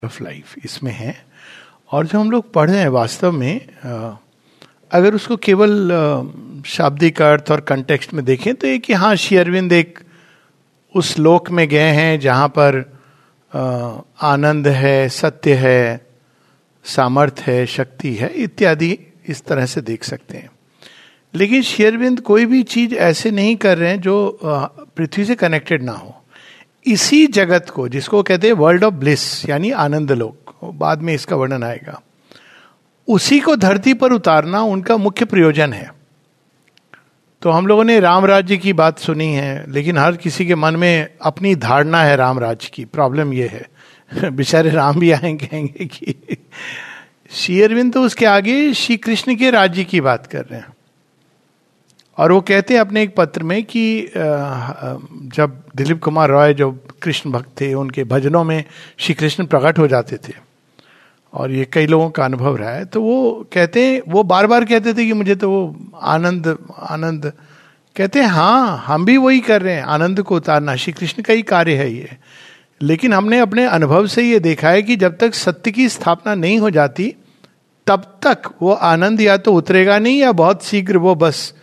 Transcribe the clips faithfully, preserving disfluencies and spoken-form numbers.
Of life इसमें है। और जो हम लोग पढ़ रहे हैं वास्तव में आ, अगर उसको केवल आ, शाब्दिक अर्थ और कंटेक्स्ट में देखें तो एक कि हाँ श्री अरविंद एक उस लोक में गए हैं जहाँ पर आ, आनंद है, सत्य है, सामर्थ्य है, शक्ति है इत्यादि, इस तरह से देख सकते हैं। लेकिन श्री अरविंद कोई भी चीज ऐसे नहीं कर रहे हैं जो पृथ्वी से कनेक्टेड ना हो। इसी जगत को, जिसको कहते हैं वर्ल्ड ऑफ ब्लिस यानी आनंद लोक, बाद में इसका वर्णन आएगा, उसी को धरती पर उतारना उनका मुख्य प्रयोजन है। तो हम लोगों ने राम राज्य की बात सुनी है, लेकिन हर किसी के मन में अपनी धारणा है राम राज्य की। प्रॉब्लम यह है बेचारे राम भी आएंगे कहेंगे कि श्री अरविंद तो उसके आगे श्री कृष्ण के राज्य की बात कर रहे हैं। और वो कहते हैं अपने एक पत्र में कि जब दिलीप कुमार रॉय जो कृष्ण भक्त थे, उनके भजनों में श्री कृष्ण प्रकट हो जाते थे, और ये कई लोगों का अनुभव रहा है, तो वो कहते हैं, वो बार बार कहते थे कि मुझे तो वो आनंद आनंद कहते हैं हाँ हम भी वही कर रहे हैं, आनंद को उतारना श्री कृष्ण का ही कार्य है ये। लेकिन हमने अपने अनुभव से ये देखा है कि जब तक सत्य की स्थापना नहीं हो जाती तब तक वो आनंद या तो उतरेगा नहीं या बहुत शीघ्र वो बस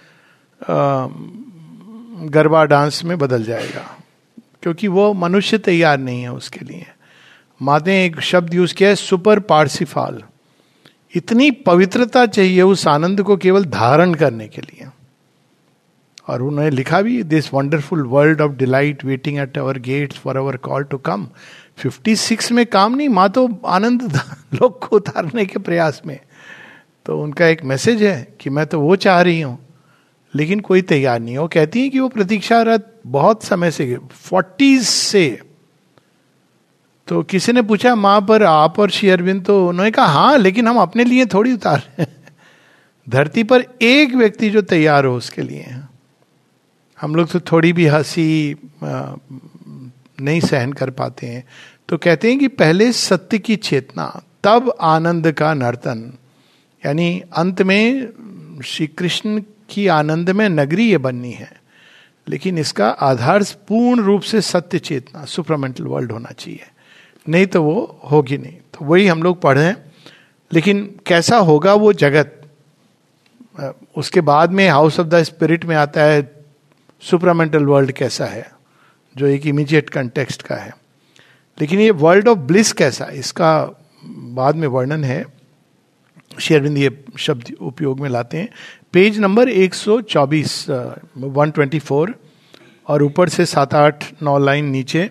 गरबा डांस में बदल जाएगा, क्योंकि वो मनुष्य तैयार नहीं है उसके लिए। माते ने एक शब्द यूज किया है सुपर पार्सिफाल। इतनी पवित्रता चाहिए उस आनंद को केवल धारण करने के लिए। और उन्होंने लिखा भी, this wonderful world of delight waiting at our gates for our call to come. Fifty six में काम नहीं, माँ तो आनंद लोग को उतारने के प्रयास में। तो उनका एक मैसेज है कि मैं तो वो चाह रही हूँ, लेकिन कोई तैयार नहीं है। वो कहती है कि वो प्रतीक्षारत बहुत समय से, फोर्टीज से। तो किसी ने पूछा माँ पर आप और श्री अरविंद, तो उन्होंने कहा हाँ, लेकिन हम अपने लिए थोड़ी उतार रहे हैं, धरती पर एक व्यक्ति जो तैयार हो उसके लिए। हम लोग तो थोड़ी भी हंसी नहीं सहन कर पाते हैं। तो कहते हैं कि पहले सत्य की चेतना, तब आनंद का नर्तन। यानी अंत में श्री कृष्ण की आनंद में नगरी ये बननी है, लेकिन इसका आधार पूर्ण रूप से सत्य चेतना, सुपरामेंटल वर्ल्ड होना चाहिए, नहीं तो वो होगी नहीं। तो वही हम लोग पढ़े हैं। लेकिन कैसा होगा वो जगत, उसके बाद में हाउस ऑफ द स्पिरिट में आता है सुपरामेंटल वर्ल्ड कैसा है, जो एक इमीडिएट कंटेक्स्ट का है। लेकिन ये वर्ल्ड ऑफ ब्लिस कैसा, इसका बाद में वर्णन है। श्री अरविंद ये शब्द उपयोग में लाते हैं। पेज नंबर एक सौ चौबीस, वन ट्वेंटी फोर, और ऊपर से सात आठ नौ लाइन नीचे।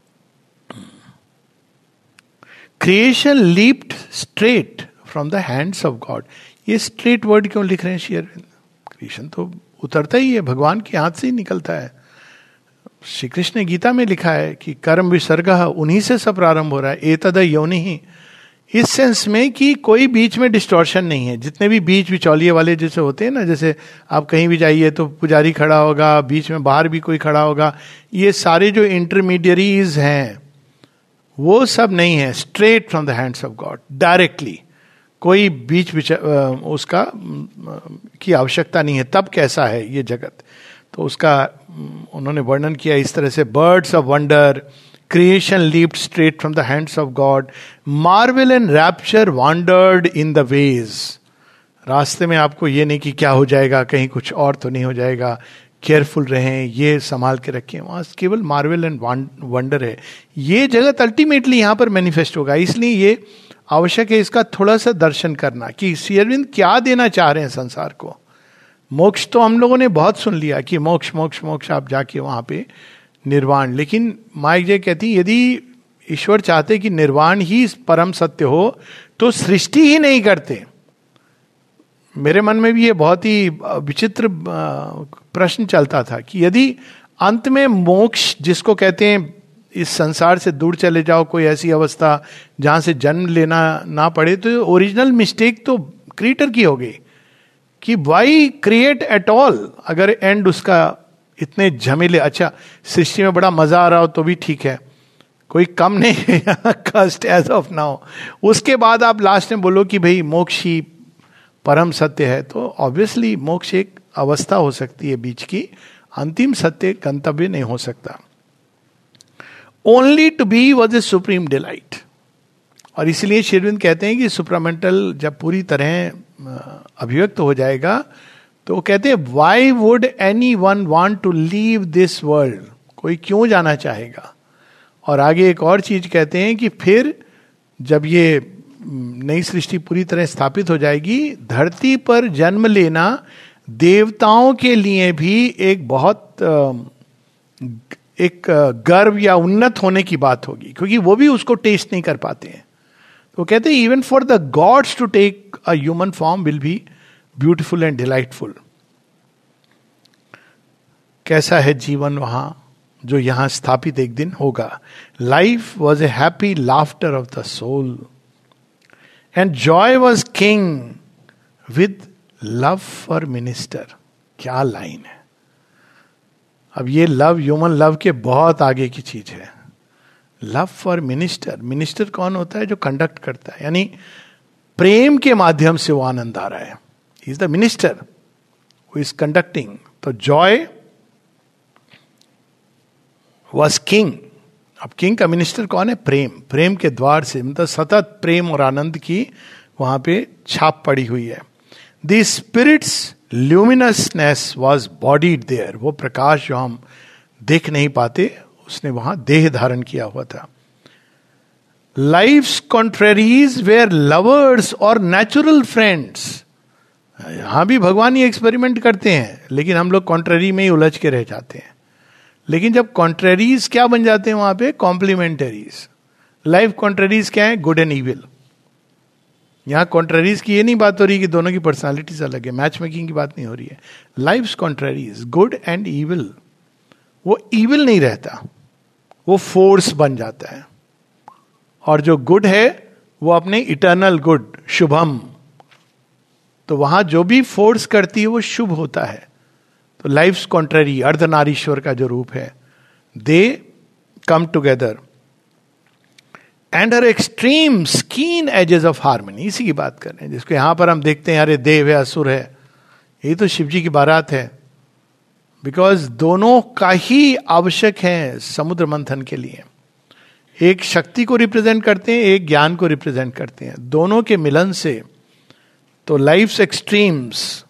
Creation leaped straight from the hands of God. ये स्ट्रेट वर्ड क्यों लिख रहे हैं श्री अरविंद? क्रिएशन तो उतरता ही है, भगवान के हाथ से ही निकलता है। श्री कृष्ण ने गीता में लिखा है कि कर्म विसर्गः, उन्हीं से सब प्रारंभ हो रहा है। एतद योनि ही, इस सेंस में कि कोई बीच में डिस्टॉर्शन नहीं है। जितने भी बीच बिचौलिए वाले जैसे होते हैं ना, जैसे आप कहीं भी जाइए तो पुजारी खड़ा होगा, बीच में बाहर भी कोई खड़ा होगा, ये सारे जो इंटरमीडियरीज हैं वो सब नहीं है। Straight from the hands of God, directly, कोई बीच बिच उसका की आवश्यकता नहीं है। तब कैसा है ये जगत, तो उसका उन्होंने वर्णन किया इस तरह से। Birds of wonder, creation leaped straight from the hands of God. Marvel and rapture wandered in the ways. रास्ते में आपको ये नहीं कि क्या हो जाएगा, कहीं कुछ और तो नहीं हो जाएगा, केयरफुल रहें, ये संभाल के रखें। वहाँ केवल मार्वल एंड वंडर है। ये जगत अल्टीमेटली यहाँ पर मैनिफेस्ट होगा। इसलिए ये आवश्यक है इसका थोड़ा सा दर्शन करना कि श्री अरविंद क्या देना चाह रहे हैं संसार को। मोक्ष तो हम लोगों ने बहुत सुन लिया कि मोक्ष मोक्ष मोक्ष, आप जाके वहाँ पे निर्वाण। लेकिन माइक जे कहती यदि ईश्वर चाहते कि निर्वाण ही परम सत्य हो तो सृष्टि ही नहीं करते। मेरे मन में भी ये बहुत ही विचित्र प्रश्न चलता था कि यदि अंत में मोक्ष, जिसको कहते हैं इस संसार से दूर चले जाओ, कोई ऐसी अवस्था जहां से जन्म लेना ना पड़े, तो ओरिजिनल मिस्टेक तो क्रिएटर की हो गई कि वाई क्रिएट एट ऑल। अगर एंड उसका इतने झमेले, अच्छा सृष्टि में बड़ा मजा आ रहा हो तो भी ठीक है, कोई कम नहीं है कस्ट एज ऑफ नाउ। उसके बाद आप लास्ट में बोलो कि भाई मोक्ष ही परम सत्य है, तो ऑब्वियसली मोक्ष एक अवस्था हो सकती है बीच की, अंतिम सत्य गंतव्य नहीं हो सकता। Only to be was a supreme delight. और इसलिए श्री अरविंद कहते हैं कि सुप्रामेंटल जब पूरी तरह अभिव्यक्त हो जाएगा तो वो कहते हैं why would any one want to leave this world, कोई क्यों जाना चाहेगा। और आगे एक और चीज कहते हैं कि फिर जब ये नई सृष्टि पूरी तरह स्थापित हो जाएगी, धरती पर जन्म लेना देवताओं के लिए भी एक बहुत एक गर्व या उन्नत होने की बात होगी, क्योंकि वो भी उसको टेस्ट नहीं कर पाते हैं। तो कहते हैं even for the gods to take a human form will be beautiful and delightful. कैसा है जीवन वहां जो यहां स्थापित एक दिन होगा। Life was a happy laughter of the soul and joy was king with love for minister. क्या लाइन है। अब ये लव ह्यूमन लव के बहुत आगे की चीज है। लव फॉर मिनिस्टर, मिनिस्टर कौन होता है? जो कंडक्ट करता है, यानी प्रेम के माध्यम से वो आनंद आ रहा है। He is the minister who is conducting. तो जॉय वॉज किंग। अब किंग का मिनिस्टर कौन है? प्रेम। प्रेम के द्वार से, मतलब सतत प्रेम और आनंद की वहां पे छाप पड़ी हुई है। The spirit's luminousness was bodied there. वो प्रकाश जो हम देख नहीं पाते, उसने वहां देह धारण किया हुआ था। लाइफ्स कॉन्ट्रेरीज वेयर लवर्स और नेचुरल फ्रेंड्स। यहां भी भगवान ये एक्सपेरिमेंट करते हैं, लेकिन हम लोग कॉन्ट्रेरी में ही उलझ के रह जाते हैं। लेकिन जब कॉन्ट्रेरीज क्या बन जाते हैं वहां पे? कॉम्प्लीमेंटरीज। लाइफ कॉन्ट्रेरीज क्या है? Good and evil. यहां कॉन्ट्रेरीज की ये नहीं बात हो रही कि दोनों की पर्सनालिटीज अलग है, मैच मेकिंग की बात नहीं हो रही है। Life contraries, good and evil. वो इविल नहीं रहता, वो फोर्स बन जाता है। और जो गुड है वो अपने इटर्नल गुड, शुभम। तो वहां जो भी फोर्स करती है वो शुभ होता है। तो लाइफ्स कॉन्ट्ररी, अर्धनारीश्वर का जो रूप है, they come together and her extremes keen edges of harmony. इसी की बात कर रहे हैं, जिसको यहां पर हम देखते हैं अरे देव है, असुर है, यही तो शिव जी की बारात है। बिकॉज दोनों का ही आवश्यक है समुद्र मंथन के लिए। एक शक्ति को रिप्रेजेंट करते हैं, एक ज्ञान को रिप्रेजेंट करते हैं। दोनों के मिलन से तो life's extremes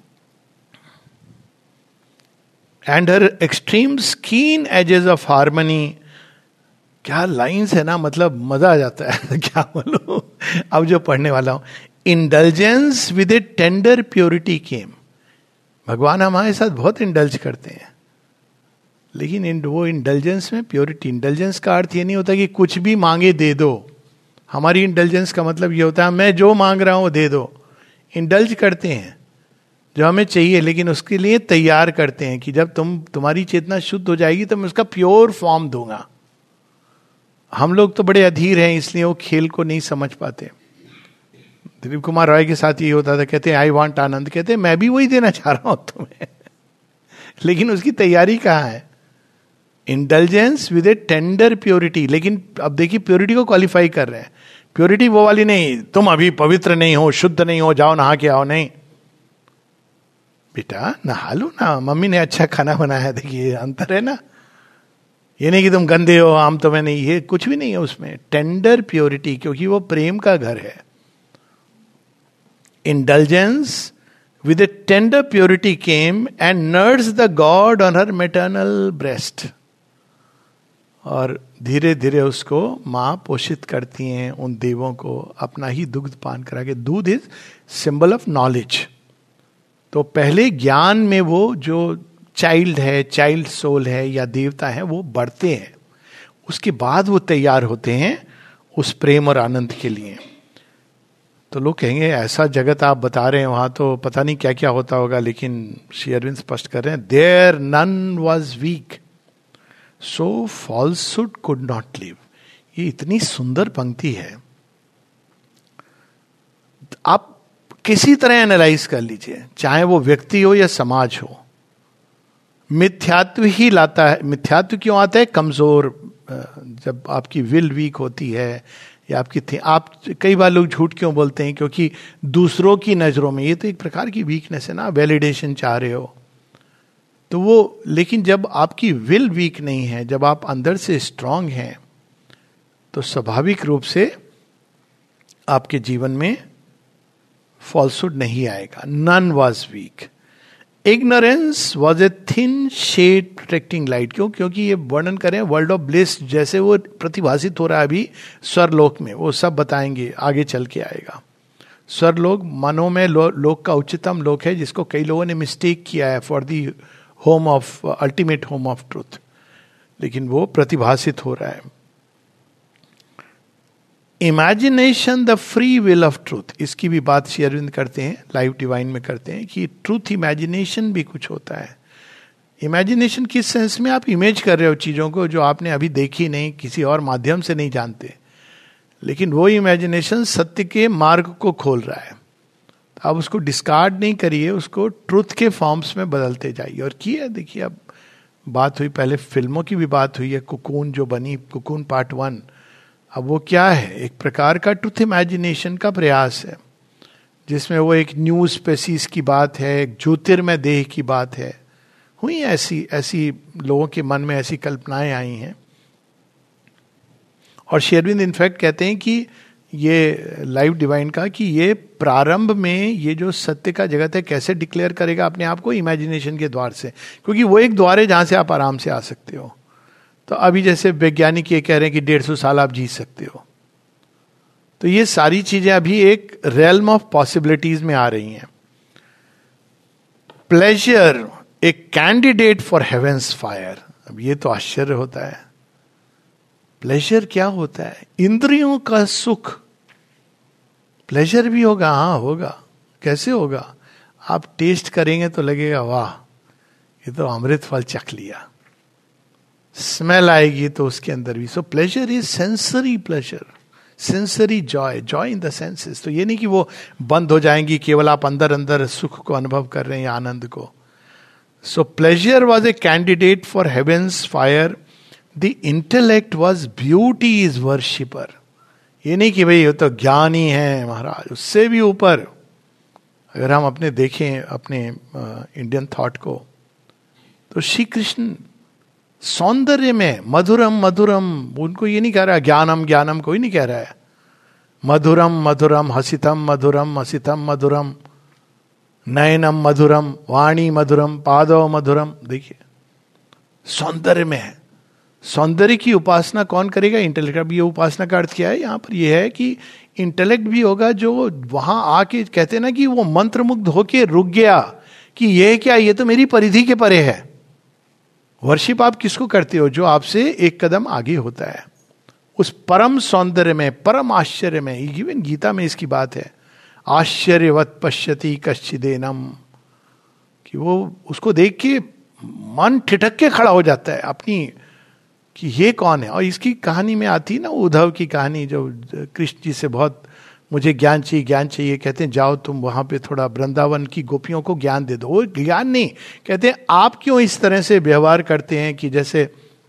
and her extremes keen edges of harmony. क्या लाइंस है ना, मतलब मजा आ जाता है। क्या बोलो अब जो पढ़ने वाला हूं। Indulgence with a tender purity came. भगवान हमारे साथ बहुत इंडल्ज करते हैं, लेकिन इन वो इंडल्जेंस में प्योरिटी। इंडल्जेंस का अर्थ ये नहीं होता कि कुछ भी मांगे दे दो। हमारी इंडल्जेंस का मतलब ये होता है मैं जो मांग रहा हूं दे दो। इंडल्ज करते हैं जो हमें चाहिए, लेकिन उसके लिए तैयार करते हैं कि जब तुम तुम्हारी चेतना शुद्ध हो जाएगी तो मैं उसका प्योर फॉर्म दूंगा। हम लोग तो बड़े अधीर हैं, इसलिए वो खेल को नहीं समझ पाते। दिलीप कुमार रॉय के साथ ये होता था, कहते हैं आई वांट आनंद, कहते हैं मैं भी वही देना चाह रहा हूं तुम्हें। लेकिन उसकी तैयारी कहाँ है? Intelligence with a tender purity. लेकिन अब देखिए प्योरिटी को क्वालिफाई कर रहे हैं। प्योरिटी वो वाली नहीं, तुम अभी पवित्र नहीं हो, शुद्ध नहीं हो, जाओ नहा के आओ। नहीं बेटा, नहा लो ना, मम्मी ने अच्छा खाना बनाया, देखिए अंतर है ना। ये नहीं कि तुम गंदे हो, आम तो मैं नहीं, ये कुछ भी नहीं है उसमें। टेंडर प्योरिटी, क्योंकि वो प्रेम का घर है। Indulgence with a tender purity came and nursed the God on her maternal breast. और धीरे धीरे उसको माँ पोषित करती हैं उन देवों को, अपना ही दुग्ध पान करा के। दूध इज सिंबल ऑफ नॉलेज। तो पहले ज्ञान में वो जो चाइल्ड है, चाइल्ड सोल है या देवता है, वो बढ़ते हैं। उसके बाद वो तैयार होते हैं उस प्रेम और आनंद के लिए। तो लोग कहेंगे ऐसा जगत आप बता रहे हैं, वहां तो पता नहीं क्या क्या होता होगा। लेकिन श्री अरविंद स्पष्ट कर रहे हैं, there none was weak so falsehood could not live. ये इतनी सुंदर पंक्ति है, आप किसी तरह एनालाइज कर लीजिए, चाहे वो व्यक्ति हो या समाज हो। मिथ्यात्व ही लाता है। मिथ्यात्व क्यों आता है? कमजोर, जब आपकी विल वीक होती है या आपकी थी। आप कई बार लोग झूठ क्यों बोलते हैं? क्योंकि दूसरों की नजरों में ये तो एक प्रकार की वीकनेस है ना, वैलिडेशन चाह रहे हो तो वो। लेकिन जब आपकी विल वीक नहीं है, जब आप अंदर से स्ट्रांग हैं, तो स्वाभाविक रूप से आपके जीवन में फॉल्सहुड नहीं आएगा. None was weak. Ignorance was a thin shade protecting light. क्यों? क्योंकि ये वर्णन करें वर्ल्ड ऑफ ब्लिस जैसे वो प्रतिभासित हो रहा है अभी स्वर्लोक में, वो सब बताएंगे आगे चल के आएगा. स्वर्लोक मनो में लो, लोक का उच्चतम लोक है, जिसको कई लोगों ने मिस्टेक किया है for the home of ultimate home of truth, लेकिन वो प्रतिभासित हो रहा है. Imagination the free will of truth. इसकी भी बात श्री अरविंद करते हैं, लाइव डिवाइन में करते हैं कि ट्रूथ इमेजिनेशन भी कुछ होता है. इमेजिनेशन किस सेंस में? आप इमेज कर रहे हो चीजों को जो आपने अभी देखी नहीं, किसी और माध्यम से नहीं जानते, लेकिन वो इमेजिनेशन सत्य के मार्ग को खोल रहा है. तो आप उसको डिस्कार्ड नहीं करिए, उसको ट्रूथ के फॉर्म्स में बदलते जाइए. और किया देखिए, अब बात हुई, पहले फिल्मों की भी बात हुई है, कुकून जो बनी, कुकून पार्ट वन. अब वो क्या है? एक प्रकार का ट्रूथ इमेजिनेशन का प्रयास है, जिसमें वो एक न्यू स्पेसीज की बात है, एक ज्योतिर्मय देह की बात है. हुई ऐसी ऐसी लोगों के मन में ऐसी कल्पनाएं आई हैं. और शेरविंद इनफैक्ट कहते हैं कि ये लाइव डिवाइन का कि ये प्रारंभ में ये जो सत्य का जगत है कैसे डिक्लेयर करेगा अपने आप को? इमेजिनेशन के द्वार से, क्योंकि वो एक द्वार है जहां से आप आराम से आ सकते हो. तो अभी जैसे वैज्ञानिक ये कह रहे हैं कि डेढ़ सौ साल आप जी सकते हो, तो ये सारी चीजें अभी एक रेल्म ऑफ पॉसिबिलिटीज में आ रही हैं. Pleasure a candidate for heaven's fire. अब ये तो आश्चर्य होता है. प्लेजर क्या होता है? इंद्रियों का सुख. प्लेजर भी होगा? हाँ होगा. कैसे होगा? आप टेस्ट करेंगे तो लगेगा वाह, ये तो अमृत फल चख लिया. स्मेल आएगी तो उसके अंदर भी. So pleasure is sensory pleasure, sensory joy, joy in the senses. तो ये नहीं कि वो बंद हो जाएंगी, केवल आप अंदर अंदर सुख को अनुभव कर रहे हैं, आनंद को. So pleasure was a candidate for heaven's fire. The intellect was beauty is worshipper. ये नहीं कि भाई ये तो ज्ञान ही है महाराज, उससे भी ऊपर. अगर हम अपने देखें अपने इंडियन थॉट को, तो श्री कृष्ण सौंदर्य में मधुरम मधुरम, उनको ये नहीं कह रहा ज्ञानम ज्ञानम, कोई नहीं कह रहा है. मधुरम मधुरम हसितम मधुरम हसितम मधुरम नयनम मधुरम वाणी मधुरम पादव मधुरम. देखिए सौंदर्य में है. सौंदर्य की उपासना कौन करेगा? इंटेलेक्ट. अब ये उपासना का अर्थ क्या है यहाँ पर? यह है कि इंटेलेक्ट भी होगा जो वहां आके कहते हैं ना कि वो मंत्रमुग्ध होके रुक गया कि ये क्या, ये तो मेरी परिधि के परे है. वर्शिप आप किसको करते हो? जो आपसे एक कदम आगे होता है, उस परम सौंदर्य में, परम आश्चर्य में. इवन गीता में इसकी बात है, आश्चर्यवत पश्यति कश्चिदेनम, कि वो उसको देख के मन ठिठक के खड़ा हो जाता है अपनी, कि ये कौन है. और इसकी कहानी में आती है ना उद्धव की कहानी, जो कृष्ण जी से बहुत मुझे ज्ञान चाहिए ज्ञान चाहिए, कहते हैं जाओ तुम वहां पे थोड़ा वृंदावन की गोपियों को ज्ञान दे दो. वो ज्ञान नहीं, कहते हैं आप क्यों इस तरह से व्यवहार करते हैं कि जैसे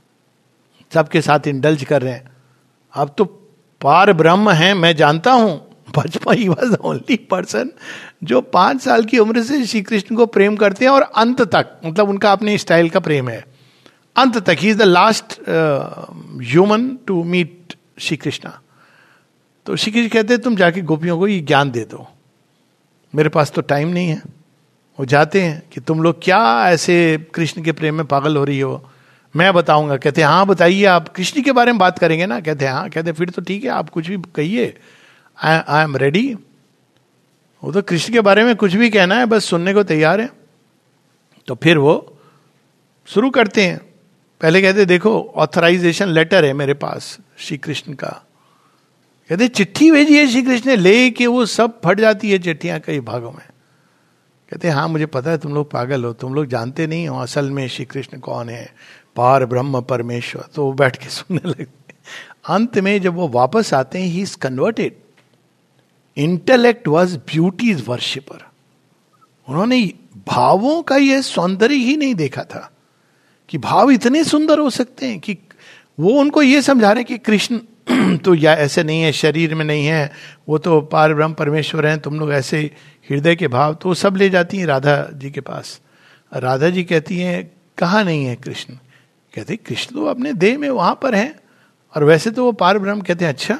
सबके साथ इंडल्ज कर रहे हैं. आप तो पार ब्रह्म हैं, मैं जानता हूं. बचपन ही वॉज ओनली पर्सन जो पांच साल की उम्र से श्री कृष्ण को प्रेम करते हैं और अंत तक, मतलब उनका अपने स्टाइल का प्रेम है अंत तक. He is the last human to meet Shri Krishna. तो श्री कृष्ण कहते हैं तुम जाके गोपियों को ये ज्ञान दे दो, मेरे पास तो टाइम नहीं है. वो जाते हैं कि तुम लोग क्या ऐसे कृष्ण के प्रेम में पागल हो रही हो, मैं बताऊंगा. कहते हैं हाँ बताइए, आप कृष्ण के बारे में बात करेंगे ना? कहते हैं हाँ. कहते हैं फिर तो ठीक है, आप कुछ भी कहिए, आई एम रेडी. वो तो कृष्ण के बारे में कुछ भी कहना है, बस सुनने को तैयार है. तो फिर वो शुरू करते हैं. पहले कहते देखो ऑथराइजेशन लेटर है मेरे पास श्री कृष्ण का. कहते चिट्ठी भेजी है श्री कृष्ण ने, ले के वो सब फट जाती है चिट्ठियां कई भागों में. कहते हाँ मुझे पता है तुम लोग पागल हो, तुम लोग जानते नहीं हो असल में श्री कृष्ण कौन है, पार ब्रह्म परमेश्वर. तो वो बैठ के सुनने लगते. अंत में जब वो वापस आते हैं, he is converted. Intellect was beauty's worshipper. उन्होंने भावों का यह सौंदर्य ही नहीं देखा था कि भाव इतने सुंदर हो सकते हैं. कि वो उनको ये समझा रहे कि कृष्ण तो या ऐसे नहीं है, शरीर में नहीं है, वो तो पार ब्रह्म परमेश्वर हैं, तुम लोग ऐसे हृदय के भाव. तो सब ले जाती हैं राधा जी के पास. राधा जी कहती हैं कहाँ नहीं है कृष्ण. कहते कृष्ण तो अपने देह में वहां पर हैं, और वैसे तो वो पार ब्रह्म. कहते हैं अच्छा.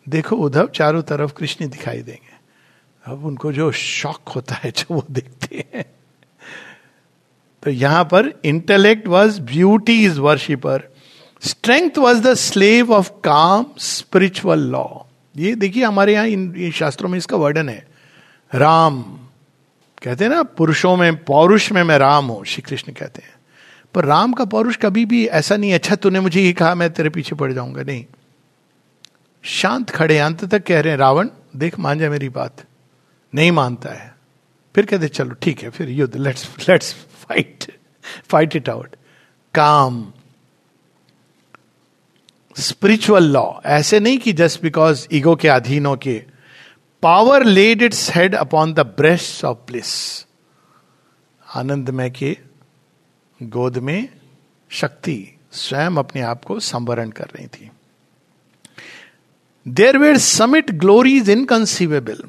देखो उद्धव, चारों तरफ कृष्ण दिखाई देंगे। अब उनको जो शॉक होता है जब वो देखते हैं, तो यहां पर intellect was beauty is worshipper, strength was the slave of calm spiritual law. ये देखिए हमारे यहां इन, इन शास्त्रों में इसका वर्णन है। राम कहते हैं ना, पुरुषों में पौरुष में मैं राम हूं, श्री कृष्ण कहते हैं। पर राम का पौरुष कभी भी ऐसा नहीं, अच्छा तूने मुझे ये कहा मैं तेरे पीछे पड़ जाऊंगा, नहीं। शांत खड़े, अंत तक कह रहे हैं रावण देख मान जा मेरी बात, नहीं मानता है। फिर कहते चलो ठीक है, फिर युद्ध, let's let's fight fight it out. Calm, spiritual law, ऐसे नहीं कि जस्ट बिकॉज ईगो के अधीन हो के। Power laid its head upon the breast of bliss, आनंदमय के गोद में शक्ति स्वयं अपने आप को संवरण कर रही थी। There were summit glories inconceivable,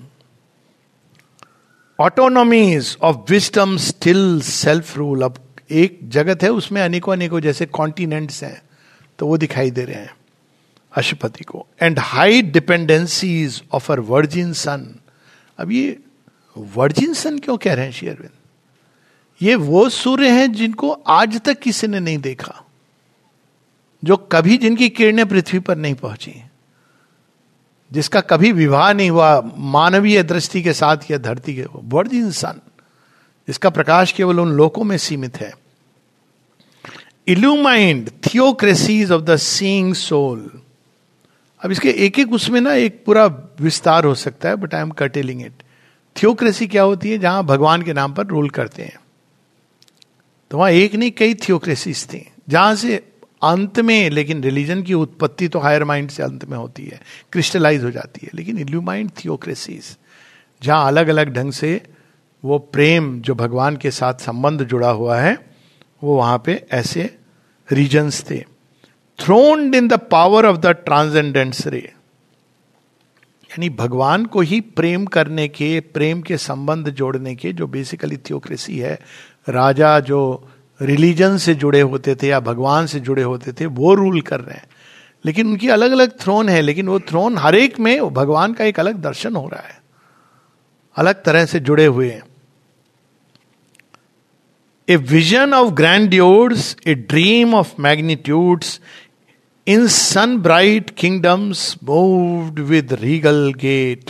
autonomies of wisdom still self rule. अब एक जगत है उसमें अनेकों अनेकों जैसे कॉन्टिनेंट्स हैं, तो वो दिखाई दे रहे हैं अशुपति को। And high dependencies of our virgin sun. अब ये वर्जिन सन क्यों कह रहे हैं श्री अरविंद? ये वो सूर्य हैं जिनको आज तक किसी ने नहीं देखा, जो कभी जिनकी किरणें पृथ्वी पर नहीं पहुंची, जिसका कभी विवाह नहीं हुआ मानवीय दृष्टि के साथ या धरती के, वर्जिन सन, जिसका प्रकाश केवल उन लोकों में सीमित है। Illumined theocracies of the seeing soul. अब इसके एक एक उसमें ना एक पूरा विस्तार हो सकता है, but I am curtailing it. Theocracy क्या होती है? जहां भगवान के नाम पर रूल करते हैं। तो वहां एक नहीं कई थियोक्रेसीज थी, जहां से अंत में, लेकिन रिलीजन की उत्पत्ति तो हायर माइंड से अंत में होती है, क्रिस्टलाइज हो जाती है। लेकिन इल्यूमाइंड थियोक्रेसीज, जहां अलग अलग ढंग से वो प्रेम जो भगवान के साथ संबंध जुड़ा हुआ है, वो वहां पे ऐसे रीजन्स थे। Throned in the power of the transcendence ray, यानी भगवान को ही प्रेम करने के, प्रेम के संबंध जोड़ने के, जो बेसिकली थियोक्रेसी है। राजा जो रिलीजन से जुड़े होते थे या भगवान से जुड़े होते थे, वो रूल कर रहे हैं। लेकिन उनकी अलग अलग थ्रोन है, लेकिन वो थ्रोन हर एक में भगवान का एक अलग दर्शन हो रहा है, अलग तरह से जुड़े हुए हैं। A vision of grandeurs, a dream of magnitudes, in sun-bright kingdoms moved with regal gait.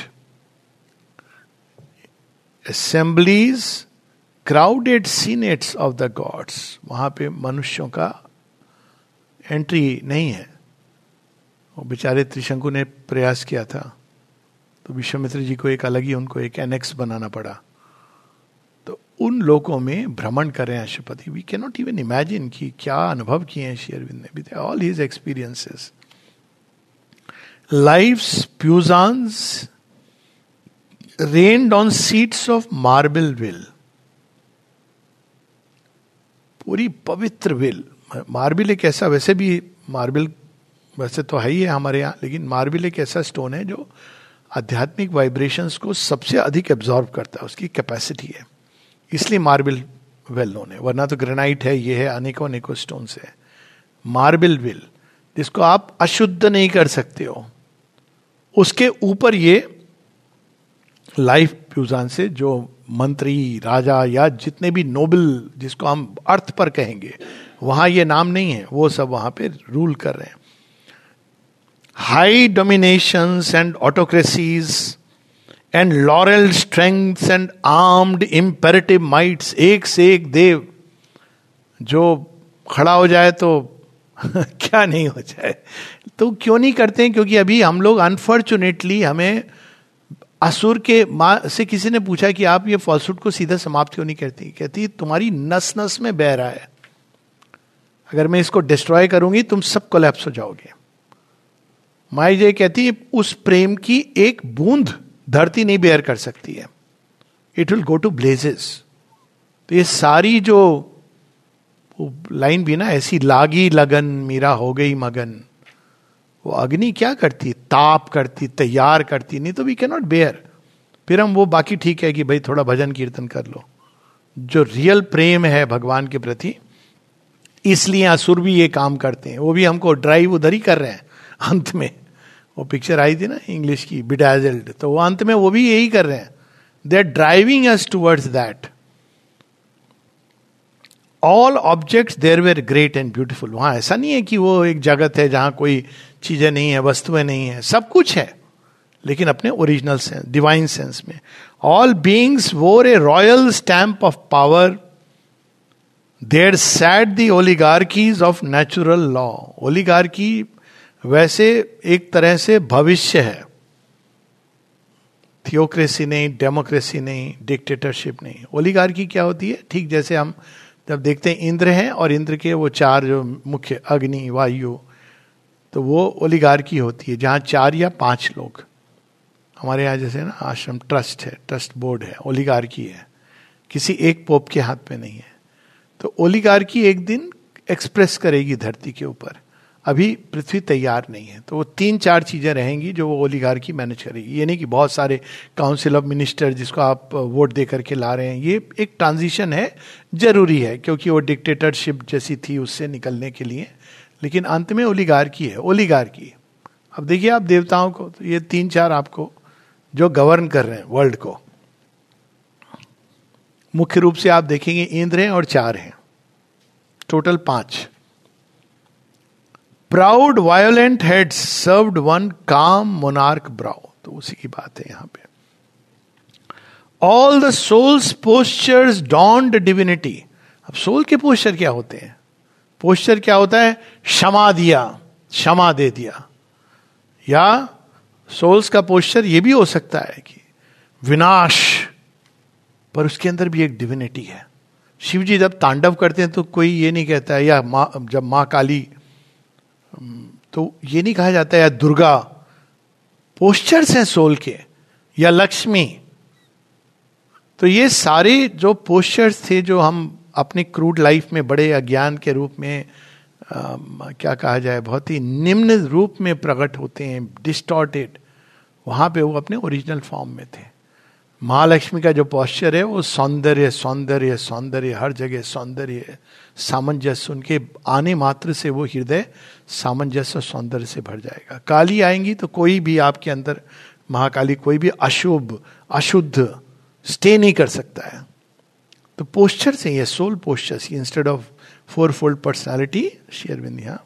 Assemblies, crowded senates of the gods. वहां पे मनुष्यों का एंट्री नहीं है। वो बेचारे त्रिशंकु ने प्रयास किया था, तो विश्वामित्र जी को एक अलग ही उनको एक एनेक्स बनाना पड़ा। तो उन लोगों में भ्रमण करें Ashwapati. We can not even imagine कि क्या अनुभव किए हैं श्री अरविंद ने, with all his experiences. Life's puissances reigned on seats of marble will, पूरी पवित्र विल। मार्बल एक ऐसा, वैसे भी मार्बल वैसे तो है ही है हमारे यहाँ, लेकिन मार्बल एक ऐसा स्टोन है जो आध्यात्मिक वाइब्रेशंस को सबसे अधिक एब्जॉर्ब करता है, उसकी कैपेसिटी है, इसलिए मार्बल वेल नोन है। वरना तो ग्रेनाइट है, ये है, अनेकों अनेकों स्टोन्स है। मार्बल विल, जिसको आप अशुद्ध नहीं कर सकते हो, उसके ऊपर ये लाइफ प्यूजान से जो मंत्री, राजा या जितने भी नोबल, जिसको हम अर्थ पर कहेंगे, वहां ये नाम नहीं है, वो सब वहां पे रूल कर रहे हैं। High dominations and autocracies and laurel strengths and armed imperative mights, एक से एक देव जो खड़ा हो जाए तो क्या नहीं हो जाए। तो क्यों नहीं करते हैं? क्योंकि अभी हम लोग अनफॉर्चुनेटली, हमें असुर के माँ से किसी ने पूछा कि आप ये फॉल्सहुड को सीधा समाप्त क्यों नहीं करती? कहती तुम्हारी नस नस में बह रहा है, अगर मैं इसको डिस्ट्रॉय करूंगी तुम सब कोलैप्स हो जाओगे। माई जय कहती है उस प्रेम की एक बूंद धरती नहीं बेयर कर सकती है, it will go to blazes. तो ये सारी जो लाइन भी ना ऐसी, लागी लगन मीरा हो गई मगन, वो अग्नि क्या करती? ताप करती, तैयार करती, नहीं तो वी कैन नॉट बेयर। फिर हम वो बाकी ठीक है कि भाई थोड़ा भजन कीर्तन कर लो। जो रियल प्रेम है भगवान के प्रति, इसलिए असुर भी ये काम करते हैं, वो भी हमको ड्राइव उधर ही कर रहे हैं अंत में। वो पिक्चर आई थी ना इंग्लिश की, बिडाजल्ड, तो वो अंत में वो भी यही कर रहे हैं, they are driving us towards that. All objects there were great and beautiful. वहां ऐसा नहीं है कि वो एक जगत है जहां कोई चीजें नहीं है, वस्तुएं नहीं है, सब कुछ है, लेकिन अपने ओरिजिनल सेंस, डिवाइन सेंस में. All beings wore a royal stamp of power. There sat the oligarchies of natural law. Oligarchy वैसे एक तरह से भविष्य है, थियोक्रेसी नहीं, डेमोक्रेसी नहीं, डिक्टेटरशिप नहीं. ओलिगार्की क्या होती है? ठीक जैसे हम जब देखते हैं इंद्र हैं और इंद्र के वो चार जो मुख्य, अग्नि, वायु, तो वो ओलिगार्की होती है जहां चार या पांच लोग. हमारे यहाँ जैसे ना आश्रम ट्रस्ट है, ट्रस्ट बोर्ड है, ओलिगार्की है, किसी एक पोप के हाथ में नहीं है. तो ओलिगार्की एक दिन एक्सप्रेस करेगी धरती के ऊपर. अभी पृथ्वी तैयार नहीं है, तो वो तीन चार चीजें रहेंगी जो वो ओलिगार्की मैनेज करेगी. ये नहीं कि बहुत सारे काउंसिल ऑफ मिनिस्टर जिसको आप वोट दे करके ला रहे हैं. ये एक ट्रांजिशन है, जरूरी है, क्योंकि वो डिक्टेटरशिप जैसी थी उससे निकलने के लिए. लेकिन अंत में ओलिगार्की है, ओलिगार्की. अब देखिए आप देवताओं को, तो ये तीन चार आपको जो गवर्न कर रहे हैं वर्ल्ड को, मुख्य रूप से आप देखेंगे इंद्र हैं और चार हैं, टोटल पांच. Proud violent heads served one calm monarch brow. तो उसी की बात है यहां पे. All the soul's postures donned divinity. अब सोल के पोस्चर क्या होते हैं? पोस्चर क्या होता है? क्षमा दिया, क्षमा दे दिया. या सोल्स का पोस्चर ये भी हो सकता है कि विनाश, पर उसके अंदर भी एक डिविनिटी है. शिव जी जब तांडव करते हैं तो कोई ये नहीं कहता है, या माँ, जब माँ काली, तो ये नहीं कहा जाता है या दुर्गा. पोस्चर्स हैं सोल के, या लक्ष्मी. तो ये सारे जो पोस्चर्स थे जो हम अपनी क्रूड लाइफ में बड़े अज्ञान के रूप में, आ, क्या कहा जाए, बहुत ही निम्न रूप में प्रकट होते हैं, डिस्टॉर्टेड, वहां पे वो अपने ओरिजिनल फॉर्म में थे. महालक्ष्मी का जो पोस्चर है वो सौंदर्य सौंदर्य सौंदर्य, हर जगह सौंदर्य, सामंजस्य. उनके आने मात्र से वो हृदय सामंजस्य और सौंदर्य से भर जाएगा. काली आएंगी तो कोई भी आपके अंदर, महाकाली, कोई भी अशुभ अशुद्ध स्टे नहीं कर सकता है. तो पोस्चर से ये soul postures instead of four fold personality. Shri Aurobindo यहाँ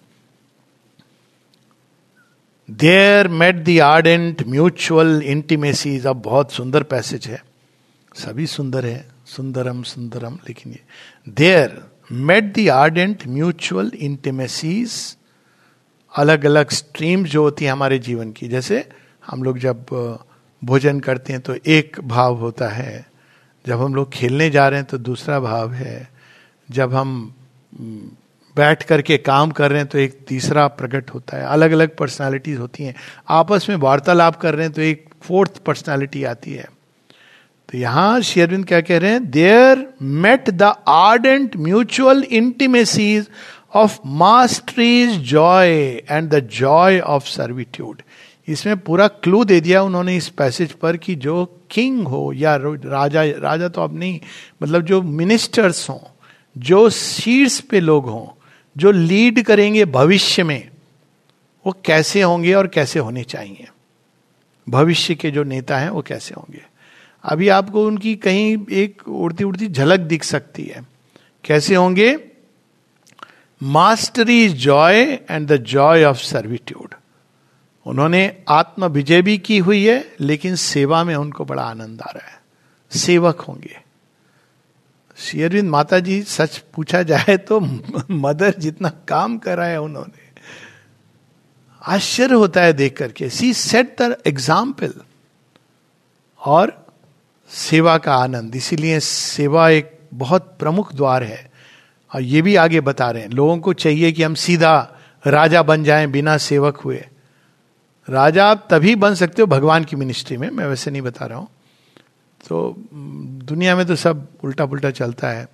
there met the ardent mutual intimacies. अब बहुत सुंदर पैसेज है, सभी सुंदर है, सुंदरम सुंदरम, लेकिन ये there met the ardent mutual intimacies. अलग अलग स्ट्रीम जो होती है हमारे जीवन की, जैसे हम लोग जब भोजन करते हैं तो एक भाव होता है, जब हम लोग खेलने जा रहे हैं तो दूसरा भाव है, जब हम बैठ करके काम कर रहे हैं तो एक तीसरा प्रकट होता है. अलग अलग पर्सनालिटीज होती हैं. आपस में वार्तालाप कर रहे हैं तो एक फोर्थ पर्सनालिटी आती है. तो यहां श्री अरविंद क्या कह रहे हैं? There met the ardent mutual intimacies of mastery's joy and the joy of servitude. इसमें पूरा क्लू दे दिया उन्होंने इस पैसेज पर कि जो किंग हो या राजा, राजा तो अब नहीं, मतलब जो मिनिस्टर्स हों, जो शीर्ष पे लोग हों, जो लीड करेंगे भविष्य में, वो कैसे होंगे और कैसे होने चाहिए. भविष्य के जो नेता हैं वो कैसे होंगे. अभी आपको उनकी कहीं एक उड़ती उड़ती झलक दिख सकती है. कैसे होंगे? Mastery is joy and the joy of servitude. उन्होंने आत्म विजय भी की हुई है, लेकिन सेवा में उनको बड़ा आनंद आ रहा है. सेवक होंगे. श्री अरविंद माता जी, सच पूछा जाए तो मदर जितना काम करा है उन्होंने, आश्चर्य होता है देख करके. See set the example. और सेवा का आनंद, इसीलिए सेवा एक बहुत प्रमुख द्वार है. और ये भी आगे बता रहे हैं, लोगों को चाहिए कि हम सीधा राजा बन जाएं बिना सेवक हुए. राजा आप तभी बन सकते हो भगवान की मिनिस्ट्री में, मैं वैसे नहीं बता रहा हूं. तो दुनिया में तो सब उल्टा पुल्टा चलता है.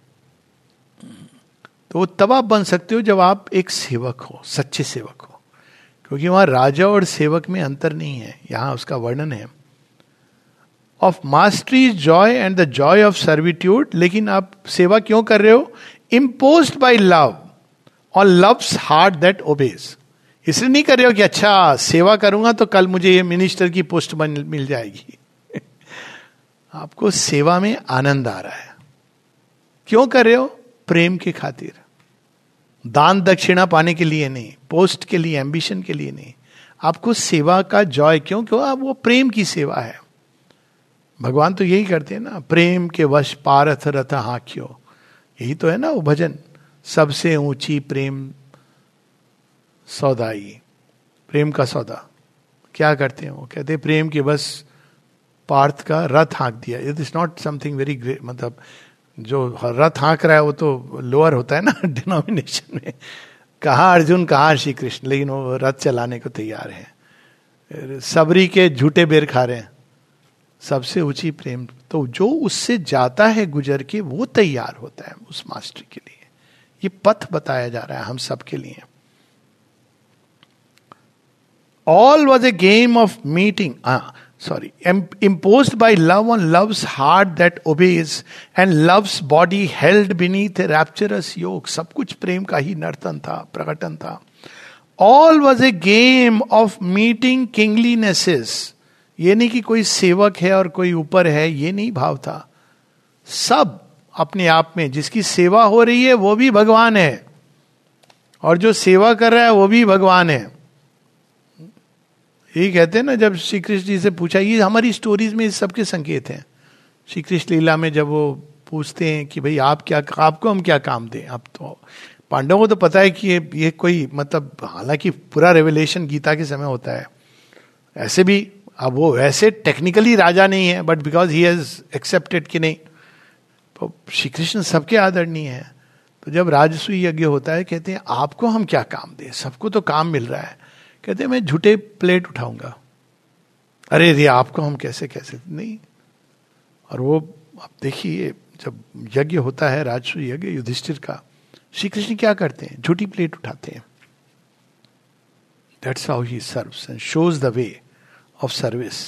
तो तब आप बन सकते हो जब आप एक सेवक हो, सच्चे सेवक हो. क्योंकि वहां राजा और सेवक में अंतर नहीं है, यहां उसका वर्णन है. Of mastery joy and the joy of servitude. लेकिन आप सेवा क्यों कर रहे हो? इम्पोज्ड बाय लव, और लव्स हार्ट दैट ओबेज. इसलिए नहीं कर रहे हो कि अच्छा सेवा करूंगा तो कल मुझे ये मिनिस्टर की पोस्ट बन मिल जाएगी। आपको सेवा में आनंद आ रहा है, क्यों कर रहे हो? प्रेम के खातिर, दान दक्षिणा पाने के लिए नहीं, पोस्ट के लिए, एम्बिशन के लिए नहीं। आपको सेवा का जॉय क्यों? क्यों? आप वो प्रेम की सेवा है। भगवान तो यही करते हैं ना, प्रेम के वश पारथ रथ हांक्यो, यही तो है ना वो भजन, सबसे ऊंची प्रेम सौदाई, प्रेम का सौदा। क्या करते हैं वो? कहते हैं प्रेम के बस पार्थ का रथ हाँक दिया। It is not something very great, मतलब जो रथ हाँक रहा है वो तो लोअर होता है ना डिनोमिनेशन में। कहाँ अर्जुन, कहाँ श्री कृष्ण, लेकिन वो रथ चलाने को तैयार है। सबरी के झूठे बेर खा रहे हैं। सबसे ऊंची प्रेम, तो जो उससे जाता है गुजर के, वो तैयार होता है उस मास्टर के लिए। ये पथ बताया जा रहा है हम सबके लिए। All was a game of meeting, ah, sorry, imposed by love on love's heart that obeys, and love's body held beneath a rapturous yoke. सब कुछ प्रेम का ही नर्तन था, प्रकटन था। All was a game of meeting kinglinesses. ये नहीं कि कोई सेवक है और कोई ऊपर है, ये नहीं भाव था। सब अपने आप में, जिसकी सेवा हो रही है वो भी भगवान है, और जो सेवा कर रहा है वो भी भगवान है। यही कहते हैं ना, जब श्री कृष्ण जी से पूछा, ये हमारी स्टोरीज में इस सबके संकेत हैं। श्री कृष्ण लीला में जब वो पूछते हैं कि भाई आप क्या, आपको हम क्या काम दें। आप तो पांडवों को तो पता है कि ये, ये कोई मतलब, हालांकि पूरा रेवलेशन गीता के समय होता है। ऐसे भी अब वो वैसे टेक्निकली राजा नहीं है, but because he has accepted कि नहीं, तो श्री कृष्ण सबके आदरणीय है। तो जब राजसूय यज्ञ होता है, कहते हैं आपको हम क्या काम दें, सबको तो काम मिल रहा है। कहते हैं मैं झूठे प्लेट उठाऊंगा। अरे रे, आपको हम कैसे कैसे नहीं। और वो आप देखिए, जब यज्ञ होता है राजसूय यज्ञ युधिष्ठिर का, श्री कृष्ण क्या करते हैं? झूठी प्लेट उठाते हैं। That's how he serves and shows the way of service.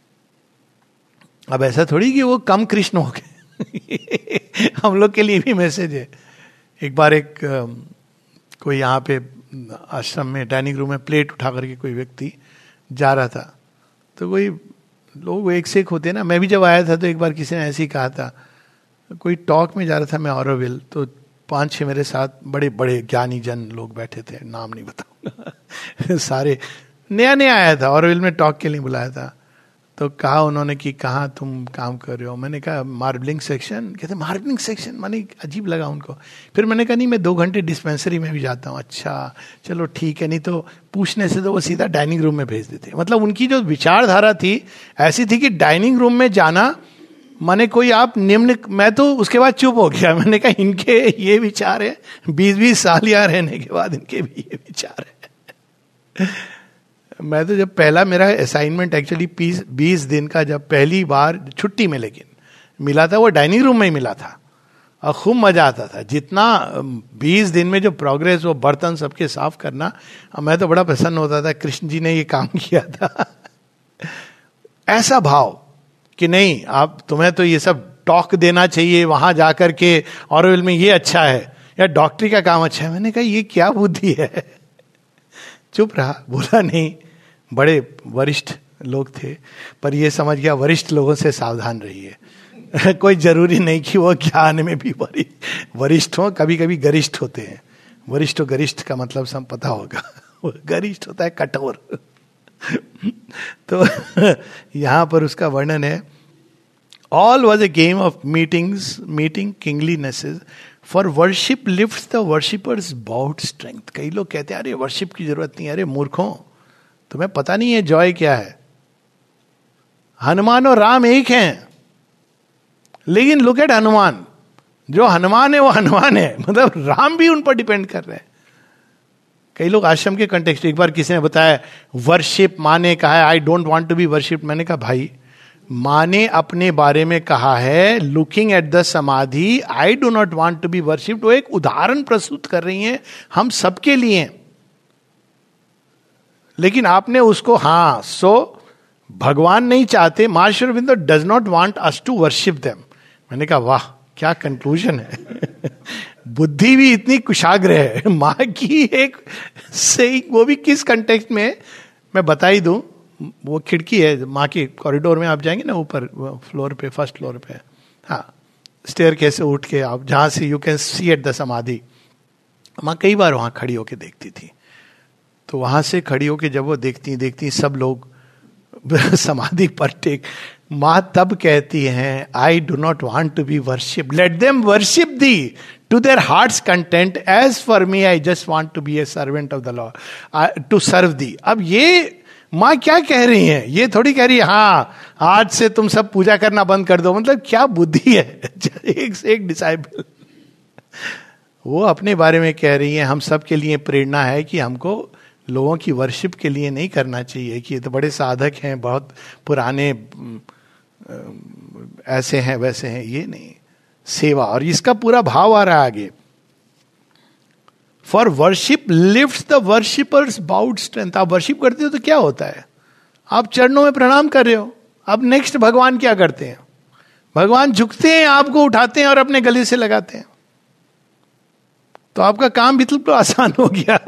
अब ऐसा थोड़ी कि वो कम कृष्ण हो गए। हम लोग के लिए भी मैसेज है। एक बार एक कोई यहाँ पे आश्रम में डाइनिंग रूम में प्लेट उठा करके कोई व्यक्ति जा रहा था, तो कोई लोग एक से एक होते हैं ना। मैं भी जब आया था तो एक बार किसी ने ऐसे ही कहा था, कोई टॉक में जा रहा था मैं ऑरोविल, तो पांच छह मेरे साथ बड़े बड़े ज्ञानी जन लोग बैठे थे, नाम नहीं बताऊंगा। सारे नया नया आया था, ऑरोविल में टॉक के लिए बुलाया था। तो कहा उन्होंने कि कहाँ तुम काम कर रहे हो? मैंने कहा मार्बलिंग सेक्शन। कहते मार्बलिंग सेक्शन, माने अजीब लगा उनको। फिर मैंने कहा नहीं, मैं दो घंटे डिस्पेंसरी में भी जाता हूँ। अच्छा चलो ठीक है, नहीं तो पूछने से तो वो सीधा डाइनिंग रूम में भेज देते। मतलब उनकी जो विचारधारा थी ऐसी थी कि डाइनिंग रूम में जाना माने कोई आप निम्न। मैं तो उसके बाद चुप हो गया। मैंने कहा इनके ये विचार है, बीस बीस साल यहाँ रहने के बाद इनके भी ये विचार है। मैं तो जब पहला मेरा असाइनमेंट एक्चुअली बीस दिन का जब पहली बार छुट्टी में लेकिन मिला था, वो डाइनिंग रूम में ही मिला था और खूब मजा आता था। जितना बीस दिन में जो प्रोग्रेस, वो बर्तन सबके साफ करना, मैं तो बड़ा प्रसन्न होता था कृष्ण जी ने ये काम किया था। ऐसा भाव कि नहीं, आप तुम्हें तो ये सब टॉक देना चाहिए वहां जाकर के, ऑरोविल में ये अच्छा है या डॉक्टरी का काम अच्छा है। मैंने कहा ये क्या बुद्धि है। चुप रहा, बोला नहीं। बड़े वरिष्ठ लोग थे, पर ये समझ गया वरिष्ठ लोगों से सावधान रहिए। कोई जरूरी नहीं कि वो ज्ञान में भी वरिष्ठ हो, कभी कभी गरिष्ठ होते हैं। वरिष्ठ और गरिष्ठ का मतलब सब पता होगा। गरिष्ठ होता है कठोर। तो यहां पर उसका वर्णन है, all was a game of meetings meeting kinglinesses for worship lifts the worshippers bowed strength. कई लोग कहते हैं अरे वर्शिप की जरूरत नहीं है। अरे मूर्खों, तुम्हें पता नहीं है जॉय क्या है। हनुमान और राम एक हैं, लेकिन लुक एट हनुमान। जो हनुमान है वो हनुमान है, मतलब राम भी उन पर डिपेंड कर रहे हैं। कई लोग आश्रम के कंटेक्स्ट, एक बार किसी ने बताया वर्शिप माने कहा है I don't want to be worship. मैंने कहा भाई, माने अपने बारे में कहा है looking at the samadhi I do not want to be worshipped. वो एक उदाहरण प्रस्तुत कर रही हैं हम सबके लिए, लेकिन आपने उसको, हाँ सो भगवान नहीं चाहते, मां Shri Aurobindo does not want us to worship them. मैंने कहा वाह क्या कंक्लूजन है। बुद्धि भी इतनी कुशाग्र है। माँ की एक सही, वो भी किस कंटेक्स्ट में मैं बता ही दूं। वो खिड़की है माँ के, कॉरिडोर में आप जाएंगे ना ऊपर फ्लोर पे, फर्स्ट फ्लोर पे, हाँ स्टेयर कैसे उठ के आप जहाँ से you can see at the samadhi. माँ कई बार वहाँ खड़ी होके देखती थी, तो वहाँ से खड़ी होके जब वो देखती देखती सब लोग समाधि पर टेक, माँ तब कहती हैं I do not want to be worship, let them worship thee to their hearts content, as for me I just want to be a servant of the lord, to serve thee. अब ये माँ क्या कह रही हैं, ये थोड़ी कह रही है हाँ आज से तुम सब पूजा करना बंद कर दो। मतलब क्या बुद्धि है एक से एक डिसाइपल। वो अपने बारे में कह रही है, हम सब के लिए प्रेरणा है कि हमको लोगों की वर्शिप के लिए नहीं करना चाहिए कि ये तो बड़े साधक हैं, बहुत पुराने ऐसे हैं वैसे हैं, ये नहीं, सेवा। और इसका पूरा भाव आ रहा है आगे, for worship lifts the worshippers bowed strength. आप वर्शिप करते हो तो क्या होता है, आप चरणों में प्रणाम कर रहे हो। अब नेक्स्ट भगवान क्या करते हैं, भगवान झुकते हैं, आपको उठाते हैं और अपने गले से लगाते हैं। तो आपका काम बिल्कुल तो आसान हो गया।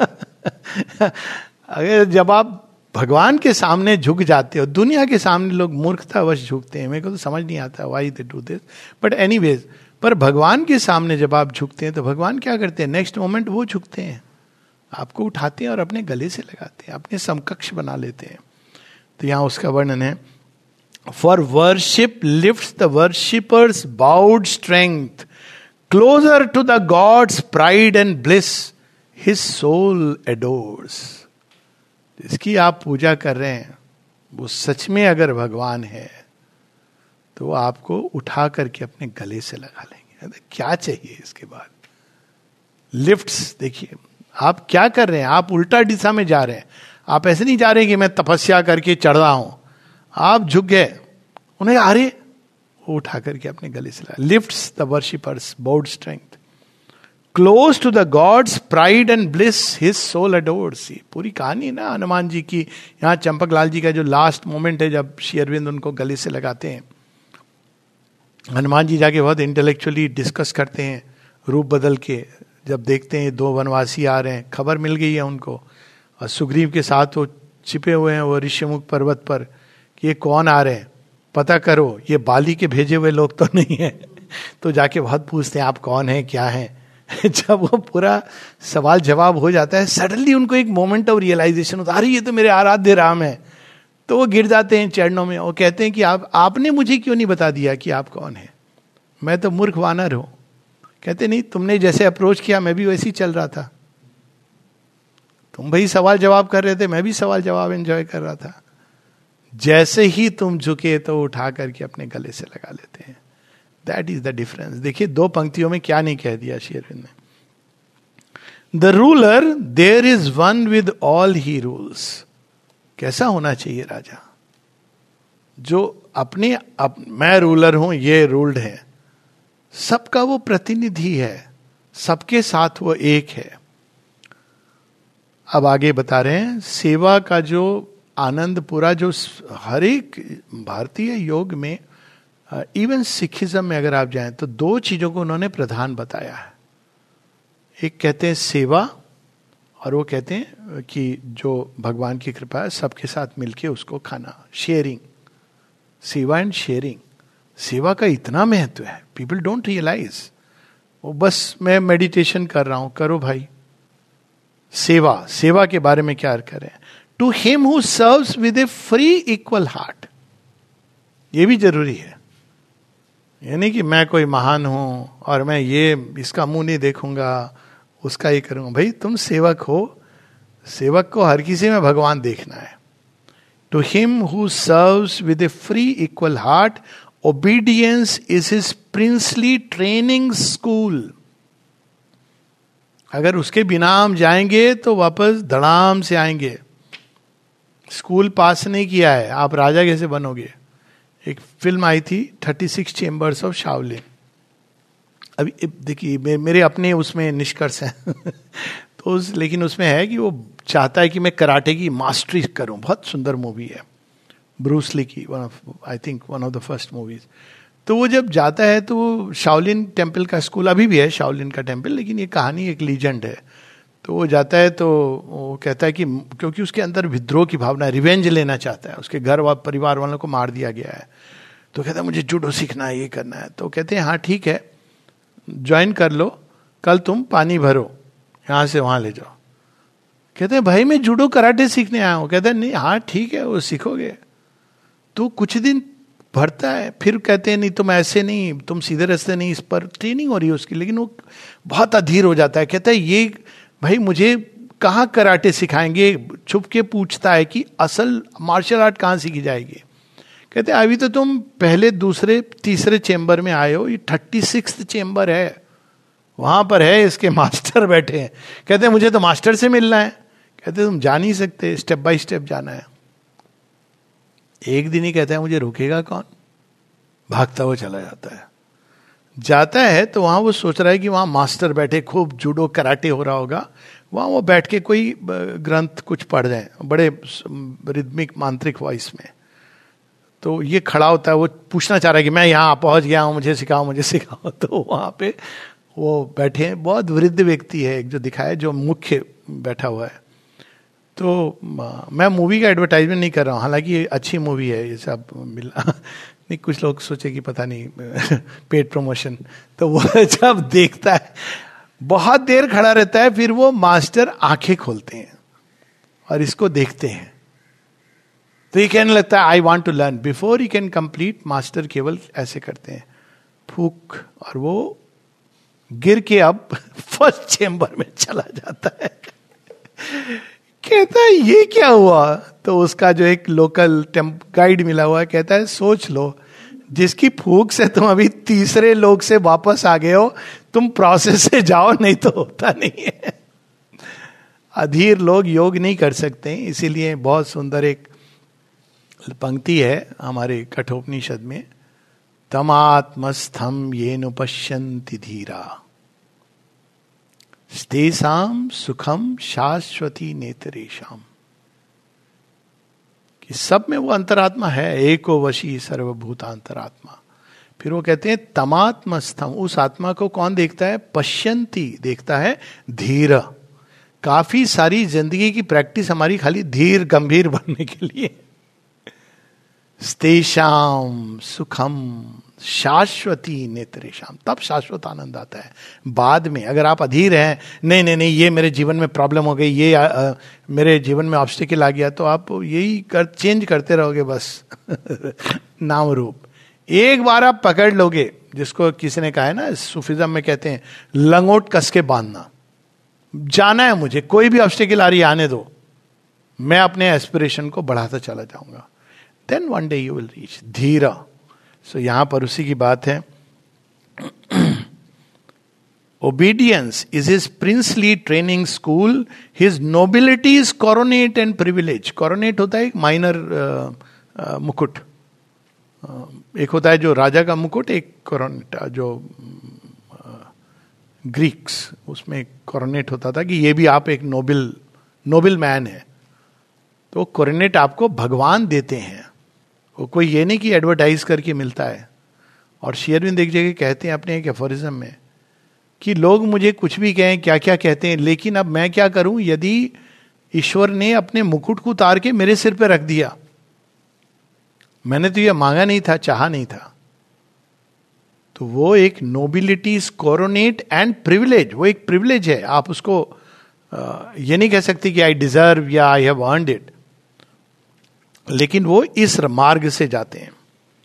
अगर जब आप भगवान के सामने झुक जाते हो, दुनिया के सामने लोग मूर्खतावश झुकते हैं, मेरे को तो समझ नहीं आता why they do this, but anyways, पर भगवान के सामने जब आप झुकते हैं तो भगवान क्या करते हैं, नेक्स्ट मोमेंट वो झुकते हैं, आपको उठाते हैं और अपने गले से लगाते हैं, अपने समकक्ष बना लेते हैं। तो यहां उसका वर्णन है, for worship lifts the worshippers bowed strength closer to the god's pride and bliss his soul adores. इसकी आप पूजा कर रहे हैं, वो सच में अगर भगवान है तो वो आपको उठा करके अपने गले से लगा लेंगे। क्या चाहिए इसके बाद, लिफ्ट्स। देखिए आप क्या कर रहे हैं, आप उल्टा दिशा में जा रहे हैं। आप ऐसे नहीं जा रहे कि मैं तपस्या करके चढ़ रहा हूं, आप झुक गए, उन्हें आ रहे वो उठा करके अपने गले से लगा। Lifts the worshippers bowed strength close to the god's pride and bliss his soul adores. पूरी कहानी ना हनुमान जी की, यहाँ चंपक लाल जी का जो लास्ट मोमेंट है जब श्री अरविंद उनको गले से लगाते हैं, हनुमान जी जाके बहुत इंटेलेक्चुअली डिस्कस करते हैं, रूप बदल के जब देखते हैं दो वनवासी आ रहे हैं, खबर मिल गई है उनको, और सुग्रीव के साथ वो छिपे हुए हैं वो ऋषिमुख पर्वत पर कि ये कौन आ रहे हैं, पता करो ये बाली के भेजे हुए लोग तो नहीं है। तो जाके बहुत पूछते हैं आप कौन है क्या है। जब वो पूरा सवाल जवाब हो जाता है, सडनली उनको एक मोमेंट ऑफ रियलाइजेशन होता है, अरे ये तो मेरे आराध्य राम है। तो वो गिर जाते हैं चरणों में, वो कहते हैं कि आप आपने मुझे क्यों नहीं बता दिया कि आप कौन है, मैं तो मूर्ख वानर हूं। कहते नहीं, तुमने जैसे अप्रोच किया मैं भी वैसे ही चल रहा था, तुम भाई सवाल जवाब कर रहे थे, मैं भी सवाल जवाब एंजॉय कर रहा था। जैसे ही तुम झुके तो उठा करके अपने गले से लगा लेते हैं। That is the difference. देखिए दो पंक्तियों में क्या नहीं कह दिया श्री अरविंद ने। The ruler there is one with all he rules. कैसा होना चाहिए राजा, जो अपने अप, मैं रूलर हूं, ये रूल्ड है, सबका वो प्रतिनिधि है, सबके साथ वो एक है। अब आगे बता रहे हैं, सेवा का जो आनंद पूरा, जो हर एक भारतीय योग में, इवन सिखिज्म में अगर आप जाएं तो दो चीजों को उन्होंने प्रधान बताया है। एक कहते हैं सेवा, और वो कहते हैं कि जो भगवान की कृपा है सबके साथ मिलके उसको खाना, शेयरिंग, सेवा एंड शेयरिंग। सेवा का इतना महत्व है, पीपल डोंट रियलाइज। वो बस मैं मेडिटेशन कर रहा हूं, करो भाई। सेवा, सेवा के बारे में क्या करें, to him who serves with a free equal heart. ये भी जरूरी है, यानी कि मैं कोई महान हूं और मैं ये इसका मुंह नहीं देखूंगा, उसका ही करूंगा। भाई तुम सेवक हो, सेवक को हर किसी में भगवान देखना है। To him who serves with a free equal heart obedience is his princely training school. अगर उसके बिना हम जाएंगे तो वापस धड़ाम से आएंगे। स्कूल पास नहीं किया है, आप राजा कैसे बनोगे। एक फिल्म आई थी thirty six chambers of Shaolin. अभी देखिए मेरे अपने उसमें निष्कर्ष हैं तो उस, लेकिन उसमें है कि वो चाहता है कि मैं कराटे की मास्टरी करूं। बहुत सुंदर मूवी है, ब्रूस ली की, one of I think one of the first movies. तो वो जब जाता है तो वो शाओलिन टेम्पल का स्कूल अभी भी है, शाओलिन का टेम्पल, लेकिन ये कहानी एक लीजेंड है। तो वो जाता है तो वो कहता है कि क्योंकि उसके अंदर विद्रोह की भावना, रिवेंज लेना चाहता है, उसके घर व परिवार वालों को मार दिया गया है। तो कहता है मुझे जूडो सीखना है, ये करना है। तो कहते हैं हाँ ठीक है, ज्वाइन कर लो, कल तुम पानी भरो, यहाँ से वहाँ ले जाओ। कहते हैं भाई मैं जूडो कराटे सीखने आया हूँ। कहते हैं नहीं, हाँ ठीक है वो सीखोगे। तो कुछ दिन भरता है, फिर कहते हैं नहीं तुम ऐसे नहीं, तुम सीधे रास्ते नहीं, इस पर ट्रेनिंग हो रही है उसकी। लेकिन वो बहुत अधीर हो जाता है, कहता है ये भाई मुझे कहाँ कराटे सिखाएंगे। छुप के पूछता है कि असल मार्शल आर्ट कहाँ सीखी जाएगी। कहते हैं अभी तो तुम पहले दूसरे तीसरे चेंबर में आए हो, ये थर्टी सिक्स चेंबर है, वहां पर है इसके मास्टर बैठे हैं। कहते हैं मुझे तो मास्टर से मिलना है। कहते तुम जा नहीं सकते, स्टेप बाय स्टेप जाना है। एक दिन ही कहता है मुझे रोकेगा कौन, भागता हुआ चला जाता है। जाता है तो वहां वो सोच रहा है कि वहां मास्टर बैठे, खूब जूडो कराटे हो रहा होगा, वहां वो बैठ के कोई ग्रंथ कुछ पढ़ रहे, बड़े रिदमिक मांत्रिक वॉइस में। तो ये खड़ा होता है, वो पूछना चाह रहा है कि मैं यहाँ पहुंच गया हूँ, मुझे सिखाओ मुझे सिखाओ। तो वहां पे वो बैठे हैं, बहुत वृद्ध व्यक्ति है एक जो दिखाया, जो मुख्य बैठा हुआ है। तो मैं मूवी का एडवर्टाइजमेंट नहीं कर रहा हूँ, हालांकि ये अच्छी मूवी है, ये सब मिला नहीं, कुछ लोग सोचे कि पता नहीं पेड प्रमोशन। तो वो जब देखता है बहुत देर खड़ा रहता है, फिर वो मास्टर आंखें खोलते हैं और इसको देखते हैं। तो ये कहने लगता है I want to learn. Before you can complete, master केवल ऐसे करते हैं फूक, और वो गिर के अब फर्स्ट चेंबर में चला जाता है। कहता है ये क्या हुआ। तो उसका जो एक लोकल टेम्प गाइड मिला हुआ है, कहता है सोच लो, जिसकी फूक से तुम अभी तीसरे लोग से वापस आ गए हो, तुम प्रोसेस से जाओ, नहीं तो होता नहीं है। अधीर लोग योग नहीं कर सकते, इसीलिए बहुत सुंदर एक पंक्ति है हमारे कठोपनिषद में, तमात्मस्थम येन पश्यन्ति धीरा स्तेषाम सुखम शाश्वती नेतरेशम। कि सब में वो अंतरात्मा है, एको वशी सर्वभूतांतरात्मा। फिर वो कहते हैं तमात्मस्थम, उस आत्मा को कौन देखता है, पश्यन्ति देखता है, धीर। काफी सारी जिंदगी की प्रैक्टिस हमारी खाली धीर गंभीर बनने के लिए। स्तेषाम सुखम शाश्वती नेत्रेशम, तब शाश्वत आनंद आता है। बाद में अगर आप अधीर हैं, नहीं नहीं नहीं ये मेरे जीवन में प्रॉब्लम हो गई, ये आ, मेरे जीवन में ऑब्स्टिकल आ गया, तो आप यही कर चेंज करते रहोगे बस नाम रूप। एक बार आप पकड़ लोगे, जिसको किसी ने कहा है ना, सूफिज्म में कहते हैं लंगोट कस के बांधना, जाना है मुझे, कोई भी ऑब्स्टिकल आ रही है आने दो, मैं अपने एस्पिरेशन को बढ़ाता चला जाऊंगा, then one day you will reach धीरा। सो यहां पर उसी की बात है। Obedience is his princely training school, his nobility is coronet and privilege. Coronet होता है एक माइनर uh, uh, मुकुट, uh, एक होता है जो राजा का मुकुट, एक कॉरोनेट जो ग्रीक्स uh, उसमें कॉरोनेट होता था कि ये भी आप एक नोबल नोबल मैन है। तो कॉरोनेट आपको भगवान देते हैं, वो कोई ये नहीं कि एडवर्टाइज करके मिलता है। और श्री अरविंद एक जगह कहते हैं अपने एक एफोरिज्म में कि लोग मुझे कुछ भी कहें, क्या क्या कहते हैं, लेकिन अब मैं क्या करूं, यदि ईश्वर ने अपने मुकुट को उतार के मेरे सिर पे रख दिया, मैंने तो ये मांगा नहीं था, चाहा नहीं था, तो वो एक नोबिलिटी कोरोनेट एंड प्रिविलेज, वो एक प्रिविलेज है। आप उसको ये नहीं कह सकते कि आई डिजर्व या आई हैव अर्नड इट, लेकिन वो इस मार्ग से जाते हैं।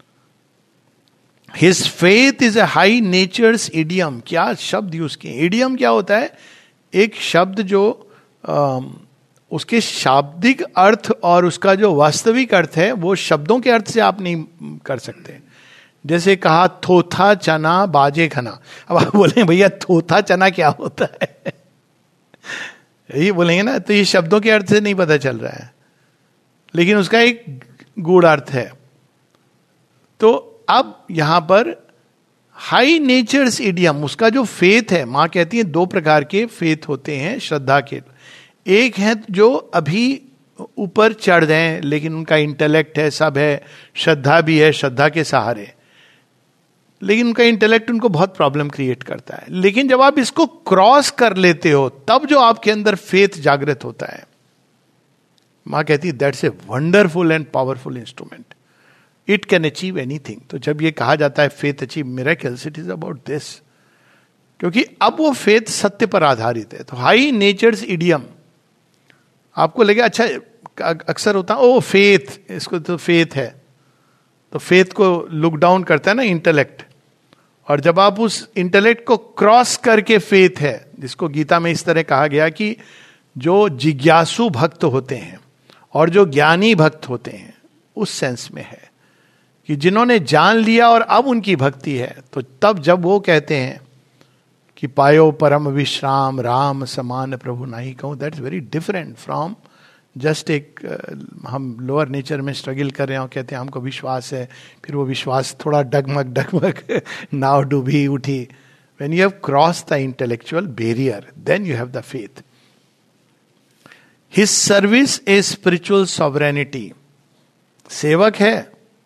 His faith is a high nature's idiom. क्या शब्द यूज किए, इडियम क्या होता है, एक शब्द जो आ, उसके शाब्दिक अर्थ और उसका जो वास्तविक अर्थ है वो शब्दों के अर्थ से आप नहीं कर सकते। जैसे कहा थोथा चना बाजे खना, अब आप बोलेंगे भैया थोथा चना क्या होता है ये बोलेंगे ना, तो ये शब्दों के अर्थ से नहीं पता चल रहा है, लेकिन उसका एक गूढ़ अर्थ है। तो अब यहां पर हाई नेचर्स इडियम, उसका जो फेथ है, मां कहती है दो प्रकार के फेथ होते हैं श्रद्धा के। एक है जो अभी ऊपर चढ़ गए लेकिन उनका इंटेलेक्ट है, सब है, श्रद्धा भी है, श्रद्धा के सहारे। लेकिन उनका इंटेलेक्ट उनको बहुत प्रॉब्लम क्रिएट करता है। लेकिन जब आप इसको क्रॉस कर लेते हो तब जो आपके अंदर फेथ जागृत होता है, माँ कहती है that's a wonderful and powerful instrument, it can achieve anything. तो जब ये कहा जाता है faith achieve miracles, it is about this, क्योंकि अब वो फेथ सत्य पर आधारित है। तो हाई नेचर्स इडियम आपको लगे अच्छा, अक्सर होता है ओ फेथ, इसको तो फेथ है, तो फेथ को लुक डाउन करता है ना इंटेलेक्ट। और जब आप उस इंटेलेक्ट को क्रॉस करके फेथ है, जिसको गीता में इस तरह कहा गया कि जो जिज्ञासु भक्त होते हैं और जो ज्ञानी भक्त होते हैं, उस सेंस में है कि जिन्होंने जान लिया और अब उनकी भक्ति है, तो तब जब वो कहते हैं कि पायो परम विश्राम राम समान प्रभु नहीं कहूं, that's very different from just एक uh, हम लोअर नेचर में स्ट्रगल कर रहे हो, कहते हैं हमको विश्वास है, फिर वो विश्वास थोड़ा डगमग डगमग नाव डूबी उठी। When you have cross the intellectual barrier, then you have the faith. His service a spiritual sovereignty, सेवक है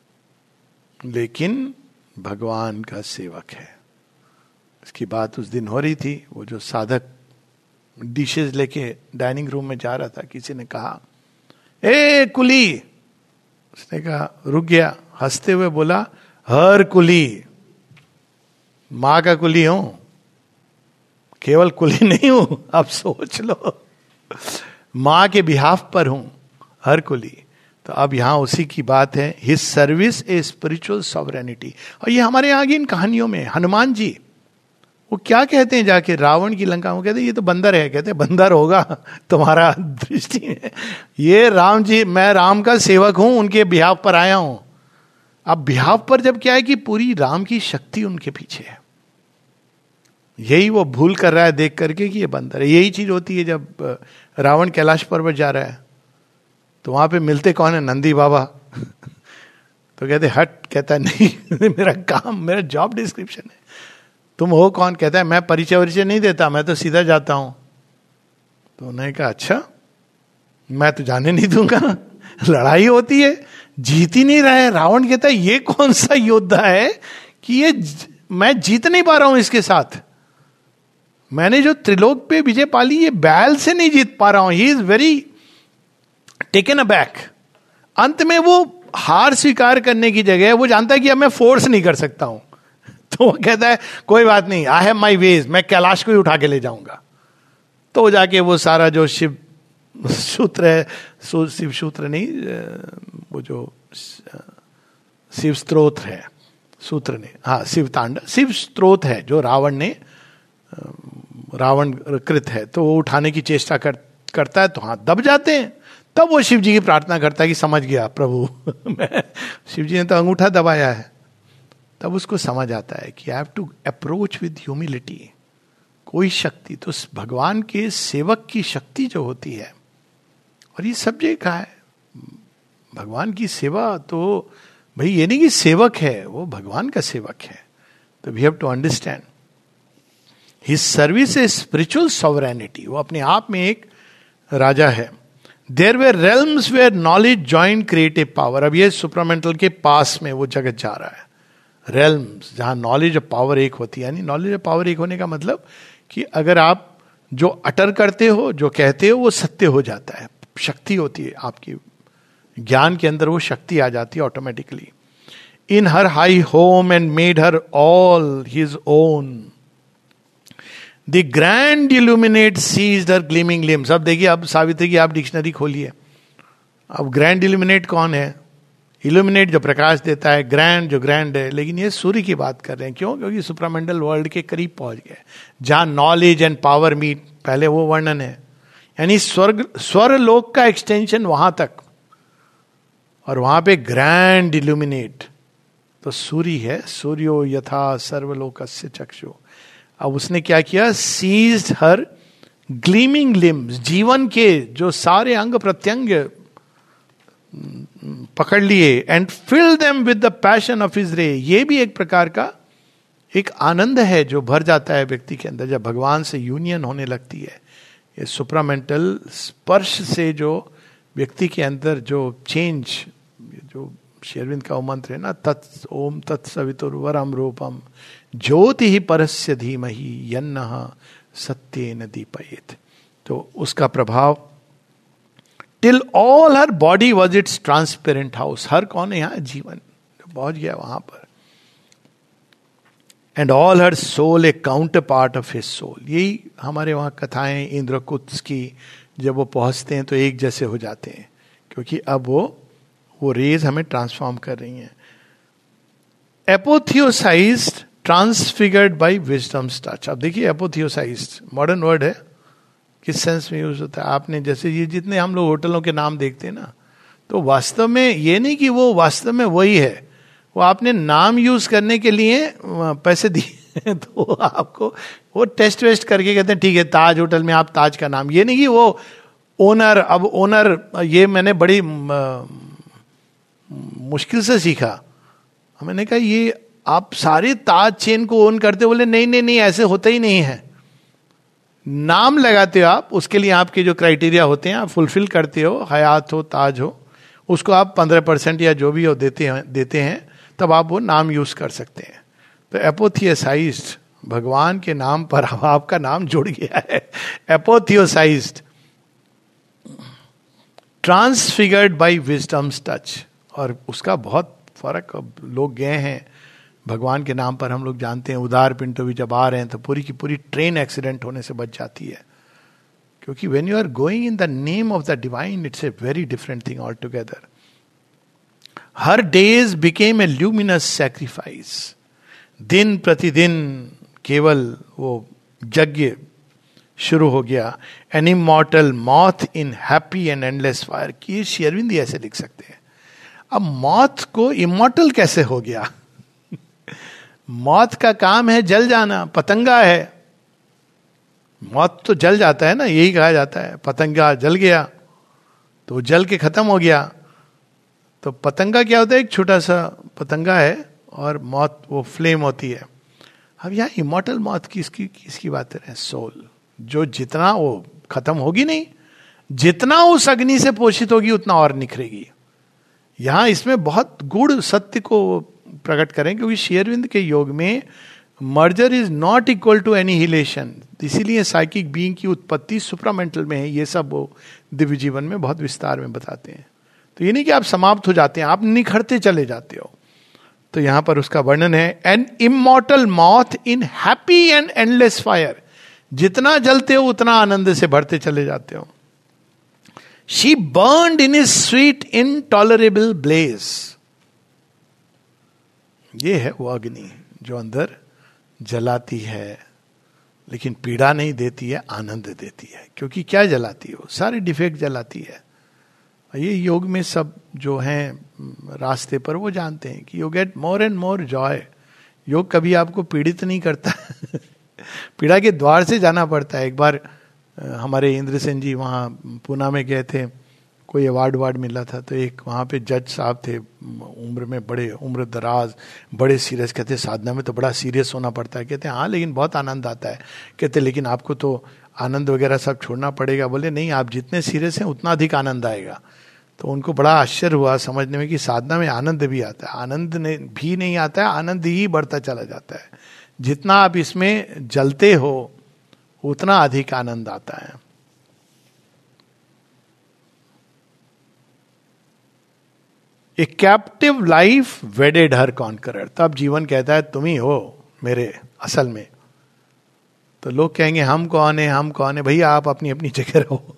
लेकिन भगवान का सेवक है। इसकी बात उस दिन हो रही थी, वो जो साधक डिशेस लेके डाइनिंग रूम में जा रहा था, किसी ने कहा ए कुली, उसने कहा, रुक गया, हंसते हुए बोला हर कुली, मां का कुली हूं, केवल कुली नहीं हूं, अब सोच लो, मां के बिहाफ पर हूं, हर कुली। तो अब यहां उसी की बात है, his service a spiritual sovereignty. और ये हमारे आगे इन कहानियों में हनुमान जी वो क्या कहते हैं जाके रावण की लंका में, कहते हैं ये तो बंदर है, कहते हैं बंदर होगा तुम्हारा दृष्टि में, ये राम जी, मैं राम का सेवक हूं, उनके बिहाफ पर आया हूं। अब बिहाफ पर जब क्या है कि पूरी राम की शक्ति उनके पीछे है, यही वो भूल कर रहा है देख करके कि ये बंदर है। यही चीज होती है जब रावण कैलाश पर्वत जा रहा है, तो वहां पे मिलते कौन है, नंदी बाबा। तो कहते हट, कहता है नहीं मेरा काम, मेरा जॉब डिस्क्रिप्शन है। तुम हो कौन, कहता है मैं परिचय वरिचय नहीं देता, मैं तो सीधा जाता हूं। तो उन्होंने कहा अच्छा, मैं तो जाने नहीं दूंगा, लड़ाई होती है, जीत ही नहीं रहा है। रावण कहता है ये कौन सा योद्धा है कि ये मैं जीत नहीं पा रहा हूं इसके साथ, मैंने जो त्रिलोक पे विजय पाली ये बैल से नहीं जीत पा रहा हूं। He is very taken aback. अंत में वो हार स्वीकार करने की जगह वो जानता है कि अब मैं फोर्स नहीं कर सकता हूं, तो वो कहता है कोई बात नहीं, आई हैव माई वेज, मैं कैलाश को ही उठा के ले जाऊंगा। तो जाके वो सारा जो शिव सूत्र है, शिव सूत्र नहीं, वो जो शिव स्त्रोत है, सूत्र ने, हाँ शिव तांडव, शिव स्त्रोत है जो रावण ने, रावण कृत है, तो वो उठाने की चेष्टा कर, करता है, तो हाथ दब जाते हैं। तब वो शिव जी की प्रार्थना करता है कि समझ गया प्रभु मैं, शिव जी ने तो अंगूठा दबाया है। तब उसको समझ आता है कि I have to approach with humility. कोई शक्ति तो भगवान के सेवक की शक्ति जो होती है, और ये सब जगह कहा है, भगवान की सेवा तो भाई ये नहीं कि सेवक है, वो भगवान का सेवक है। तो we have to understand his service a spiritual sovereignty, वो अपने आप में एक राजा है। There were realms where knowledge join creative power. अब ये सुपरामेंटल के पास में वो जगत जा रहा है, रेल्म्स जहां नॉलेज और पावर एक होती है। यानी नॉलेज और पावर एक होने का मतलब कि अगर आप जो अटर करते हो, जो कहते हो, वो सत्य हो जाता है, शक्ति होती है आपकी, ज्ञान के अंदर वो शक्ति आ जाती है automatically. In her high home and made her all his own, the grand illuminate seized her gleaming limbs. अब देखिए, अब सावित्री की आप डिक्शनरी खोलिए, अब ग्रैंड इल्यूमिनेट कौन है? इल्यूमिनेट जो प्रकाश देता है, ग्रैंड जो ग्रैंड है। लेकिन ये सूर्य की बात कर रहे हैं, क्यों? क्योंकि सुपरामेंटल वर्ल्ड के करीब पहुंच गए, जहां नॉलेज एंड पावर मीट, पहले वो वर्णन है। यानी स्वर्ग, स्वर लोक का एक्सटेंशन वहां तक, और वहां पे ग्रैंड इल्यूमिनेट तो सूर्य है। सूर्यो यथा सर्वलोकस्य चक्षु। अब उसने क्या किया? सीज्ड हर ग्लीमिंग लिम्स, जीवन के जो सारे अंग प्रत्यंग पकड़ लिए, and fill them with the passion of his ray. ये भी एक प्रकार का एक आनंद है जो भर जाता है व्यक्ति के अंदर जब भगवान से यूनियन होने लगती है। ये सुपरामेंटल स्पर्श से जो व्यक्ति के अंदर जो चेंज, जो श्री अरविंद का वो मंत्र है ना, तत् ओम तत्सवितुर्वरम रूपम ज्योति ही परस्य धीमहि यन्नः सत्येन दीपयेत्। तो उसका प्रभाव, till all her body was its transparent house. Her कौन है यहाँ? जीवन पहुंच गया वहां पर। And all her soul a counterpart of his soul. यही हमारे वहां कथाएं इंद्रकुत्स की, जब वो पहुंचते हैं तो एक जैसे हो जाते हैं, क्योंकि अब वो वो रेज हमें ट्रांसफॉर्म कर रही हैं। Apotheosized, transfigured by wisdom's touch. अब देखिए एपोथियोसाइज्ड मॉडर्न वर्ड है, किस सेंस में यूज होता है? आपने जैसे ये जितने हम लोग होटलों के नाम देखते हैं ना, तो वास्तव में ये नहीं कि वो वास्तव में वही है, वो आपने नाम यूज करने के लिए पैसे दिए तो आपको वो टेस्ट वेस्ट करके कहते हैं ठीक है ताज होटल में आप ताज का नाम, ये नहीं कि वो ओनर। अब ओनर, ये मैंने बड़ी मुश्किल से सीखा। मैंने कहा ये आप सारे ताज चेन को ओन करते, बोले नहीं नहीं नहीं ऐसे होता ही नहीं है। नाम लगाते हो आप, उसके लिए आपके जो क्राइटेरिया होते हैं आप फुलफिल करते हो, हयात हो ताज हो, उसको आप पंद्रह परसेंट या जो भी हो देते हैं देते हैं तब आप वो नाम यूज कर सकते हैं। तो एपोथियोसाइज्ड, भगवान के नाम पर आपका नाम जुड़ गया है, apotheosized, transfigured by wisdom's touch. और उसका बहुत फर्क, अब लोग गए हैं भगवान के नाम पर, हम लोग जानते हैं उदार पिंटो भी जब आ रहे हैं तो पूरी की पूरी ट्रेन एक्सीडेंट होने से बच जाती है, क्योंकि when you are going in the name of the divine it's a very different thing all together. Her days became a luminous sacrifice. दिन प्रतिदिन केवल वो यज्ञ शुरू हो गया। An immortal moth in happy and endless fire. कि श्री अरविंद ऐसे लिख सकते हैं। अब मौत को इमॉर्टल कैसे हो गया? मौत का काम है जल जाना, पतंगा है, मौत तो जल जाता है ना, यही कहा जाता है। पतंगा जल गया तो जल के खत्म हो गया। तो पतंगा क्या होता है? एक छोटा सा पतंगा है और मौत वो फ्लेम होती है। अब यहाँ इमॉर्टल मौत की इसकी किसकी बात है? सोल, जो जितना वो खत्म होगी नहीं, जितना उस अग्नि से पोषित होगी उतना और निखरेगी। यहां इसमें बहुत गूढ़ सत्य को प्रकट करें, क्योंकि श्री अरविंद के योग में merger is not equal to annihilation. इसीलिए साइकिक बीइंग की उत्पत्ति सुप्रामेंटल में है। ये सब वो दिव्य जीवन में बहुत विस्तार में बताते हैं। तो ये नहीं कि आप समाप्त हो जाते हैं, आप निखरते चले जाते हो। तो यहां पर उसका वर्णन है, an immortal moth in happy and endless fire. जितना जलते हो उतना आनंद से बढ़ते चले जाते हो। She burned in is sweet intolerable blaze. ये है वो अग्नि जो अंदर जलाती है, लेकिन पीड़ा नहीं देती है, आनंद देती है। क्योंकि क्या जलाती है? वो सारे डिफेक्ट जलाती है। ये योग में सब जो हैं रास्ते पर वो जानते हैं कि you get more and more joy. Yoga कभी आपको पीड़ित नहीं करता पीड़ा के द्वार से जाना पड़ता है। एक बार हमारे इंद्र सेन जी वहाँ पूना में गए थे, कोई अवार्ड वार्ड मिला था, तो एक वहाँ पे जज साहब थे, उम्र में बड़े, उम्र दराज, बड़े सीरियस। कहते साधना में तो बड़ा सीरियस होना पड़ता है। कहते हाँ लेकिन बहुत आनंद आता है। कहते लेकिन आपको तो आनंद वगैरह सब छोड़ना पड़ेगा। बोले नहीं, आप जितने सीरियस हैं उतना अधिक आनंद आएगा। तो उनको बड़ा आश्चर्य हुआ समझने में कि साधना में आनंद भी आता है। आनंद ने भी नहीं आता है, आनंद ही बढ़ता चला जाता है। जितना आप इसमें जलते हो उतना अधिक आनंद आता है। A captive life wedded her conqueror. तब जीवन कहता है तुम ही हो मेरे असल में। तो लोग कहेंगे हम कौन है, हम कौन है? भैया आप अपनी अपनी जगह रहो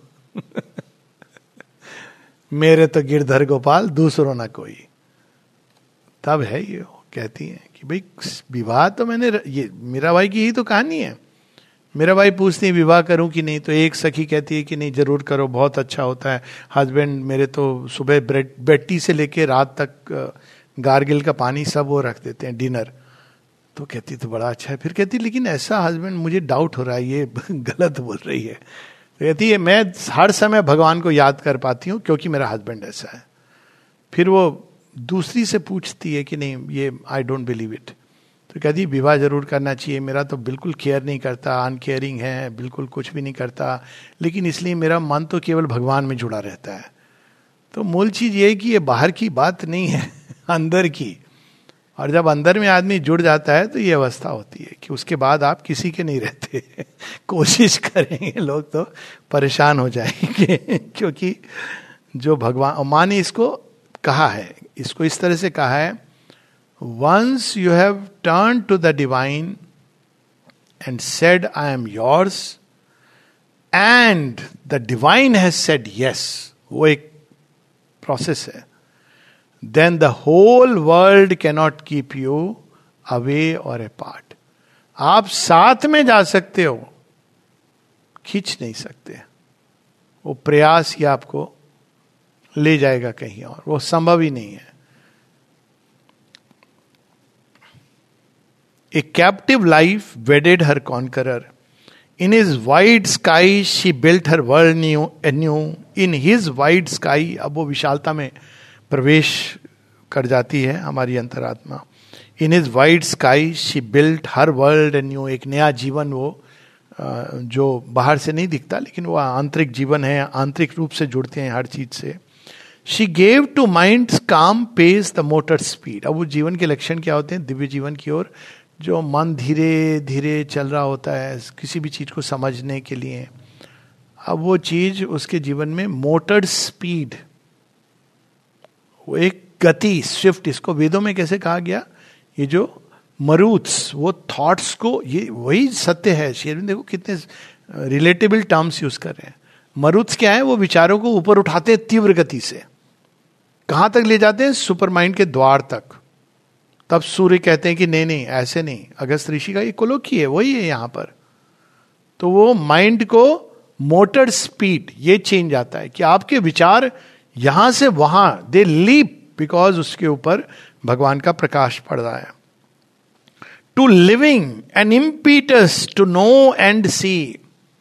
मेरे तो गिरधर गोपाल दूसरों ना कोई। तब है ये कहती है कि भाई विवाह तो मैंने, ये मीरा बाई की ही तो कहानी है। मीरा बाई पूछती है विवाह करूं कि नहीं, तो एक सखी कहती है कि नहीं जरूर करो, बहुत अच्छा होता है। हस्बैंड मेरे तो सुबह ब्रेड बेटी से लेके रात तक गार्गिल का पानी सब वो रख देते हैं, डिनर। तो कहती तो बड़ा अच्छा है। फिर कहती लेकिन ऐसा हस्बैंड, मुझे डाउट हो रहा है ये गलत बोल रही है। तो कहती है मैं हर समय भगवान को याद कर पाती हूँ क्योंकि मेरा हस्बैंड ऐसा है। फिर वो दूसरी से पूछती है कि नहीं ये आई डोंट बिलीव इट। तो कहती विवाह जरूर करना चाहिए, मेरा तो बिल्कुल केयर नहीं करता, अनकेयरिंग है, बिल्कुल कुछ भी नहीं करता, लेकिन इसलिए मेरा मन तो केवल भगवान में जुड़ा रहता है। तो मूल चीज ये है कि ये बाहर की बात नहीं है अंदर की। और जब अंदर में आदमी जुड़ जाता है तो ये अवस्था होती है कि उसके बाद आप किसी के नहीं रहते। कोशिश करेंगे लोग तो परेशान हो जाएंगे, क्योंकि जो भगवान, माँ ने इसको कहा है, इसको इस तरह से कहा है, once you have turn to the divine and said I am yours and the divine has said yes, वो एक प्रोसेस है, then the whole world cannot keep you away or apart. आप साथ में जा सकते हो, खींच नहीं सकते। वो प्रयास ही आपको ले जाएगा कहीं और, वो संभव ही नहीं है। A captive life wedded her conqueror, in his wide sky she built her world new new in his wide sky. अब वो विशालता में प्रवेश कर जाती है हमारी अंतरात्मा। In his wide sky she built her world new, एक नया जीवन वो जो बाहर से नहीं दिखता, लेकिन वो आंतरिक जीवन है, आंतरिक रूप से जुड़ते हैं हर चीज से। She gave to mind calm pace the motor speed. अब वो जीवन के लक्षण क्या होते हैं दिव्य जीवन की ओर, जो मन धीरे धीरे चल रहा होता है किसी भी चीज को समझने के लिए। अब वो चीज उसके जीवन में मोटर स्पीड, वो एक गति, स्विफ्ट, इसको वेदों में कैसे कहा गया, ये जो मरूत्स, वो थॉट्स को, ये वही सत्य है। शेरविन देखो कितने रिलेटेबल टर्म्स यूज कर रहे हैं। मरूत्स क्या है, वो विचारों को ऊपर उठाते हैं तीव्र गति से, कहां तक ले जाते हैं, सुपर माइंड के द्वार तक। तब सूर्य कहते हैं कि नहीं नहीं ऐसे नहीं, अगस्त ऋषि का ये कोलोकी है, वही है यहां पर। तो वो माइंड को मोटर स्पीड, ये चेंज आता है कि आपके विचार यहां से वहां दे लीप, बिकॉज उसके ऊपर भगवान का प्रकाश पड़ रहा है। To living an impetus to know and see,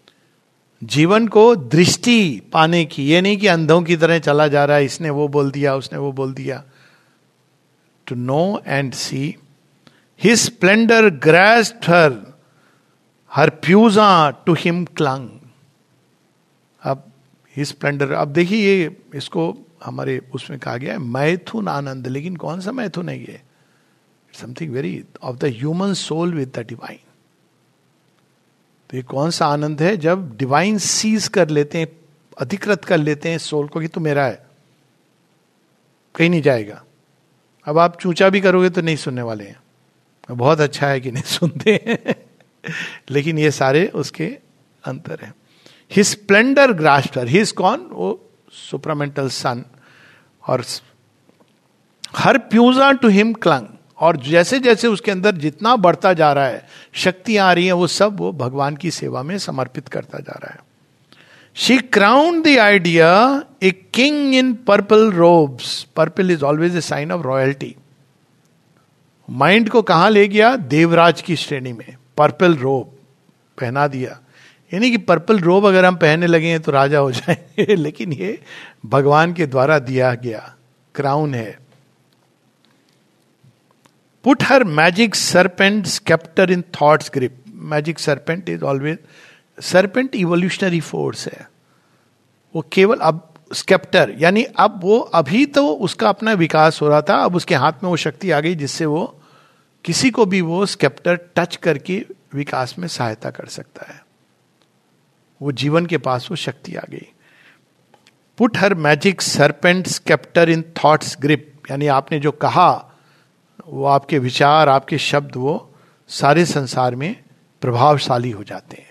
जीवन को दृष्टि पाने की, ये नहीं कि अंधों की तरह चला जा रहा है, इसने वो बोल दिया उसने वो बोल दिया। To know and see, his splendour grasped her, her प्यूजा टू हिम क्लंग। अब हिज स्प्लेंडर, अब देखिए ये इसको हमारे उसमें कहा गया है मैथुन आनंद, लेकिन कौन सा मैथुन है ये, something very of the human soul with the divine. तो ये कौन सा आनंद है, जब डिवाइन सीज कर लेते हैं, अधिकृत कर लेते हैं सोल को कि तू मेरा है, कहीं नहीं जाएगा। अब आप चूचा भी करोगे तो नहीं सुनने वाले हैं, बहुत अच्छा है कि नहीं सुनते हैं लेकिन ये सारे उसके अंतर है। His splendour grasped her, his कौन, वो सुपरामेंटल सन, और हर प्यूजा टू हिम क्लंग, और जैसे जैसे उसके अंदर जितना बढ़ता जा रहा है, शक्तियां आ रही हैं, वो सब वो भगवान की सेवा में समर्पित करता जा रहा है। She crowned the idea a king in purple robes, purple is always a sign of royalty. Mind को कहां ले गया, देवराज की श्रेणी में, पर्पल रोब पहना दिया। यानी कि पर्पल रोब अगर हम पहनने लगे हैं तो राजा हो जाएंगे, लेकिन ये भगवान के द्वारा दिया गया क्राउन है। Put her magic serpent scepter in thought's grip. Magic serpent is always, serpent evolutionary force है, वो केवल अब स्केप्टर, यानी अब वो, अभी तो उसका अपना विकास हो रहा था, अब उसके हाथ में वो शक्ति आ गई जिससे वो किसी को भी वो स्केप्टर टच करके विकास में सहायता कर सकता है। वो जीवन के पास वो शक्ति आ गई। Put her magic serpent sceptre in thought's grip, यानी आपने जो कहा वो आपके विचार, आपके शब्द, वो सारे संसार में प्रभावशाली हो जाते हैं।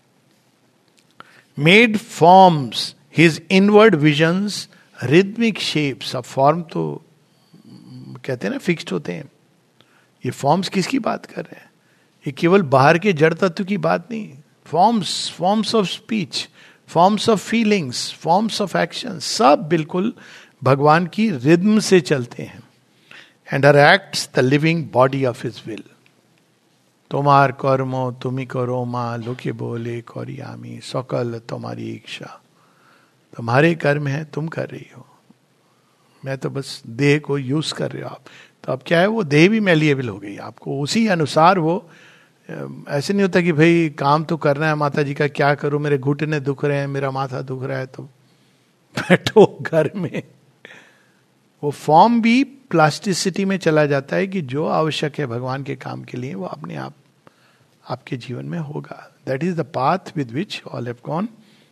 Made forms his inward visions rhythmic shapes. अब फॉर्म तो कहते हैं ना फिक्स्ड होते हैं, ये फॉर्म्स किसकी बात कर रहे हैं, ये केवल बाहर के जड़ तत्व की बात नहीं। Forms, forms of speech, forms of feelings, forms of action, सब बिल्कुल भगवान की रिदम से चलते हैं। And her acts the living body of his will. तुम्हार कर्मो तुम्ही करो माँ, लोके बोले कौरियामी, सकल तुम्हारी इच्छा। तुम्हारे कर्म है, तुम कर रही हो, मैं तो बस देह को यूज कर रहे हो आप। तो अब क्या है, वो देह भी मैलिएबल हो गई, आपको उसी अनुसार वो, ऐसे नहीं होता कि भाई काम तो करना है माता जी का, क्या करूं, मेरे घुटने दुख रहे हैं, मेरा माथा दुख रहा है, तो बैठो घर में। वो फॉर्म भी प्लास्टिसिटी में चला जाता है कि जो आवश्यक है भगवान के काम के लिए वो अपने आप आपके जीवन में होगा. That is the path with which all have gone.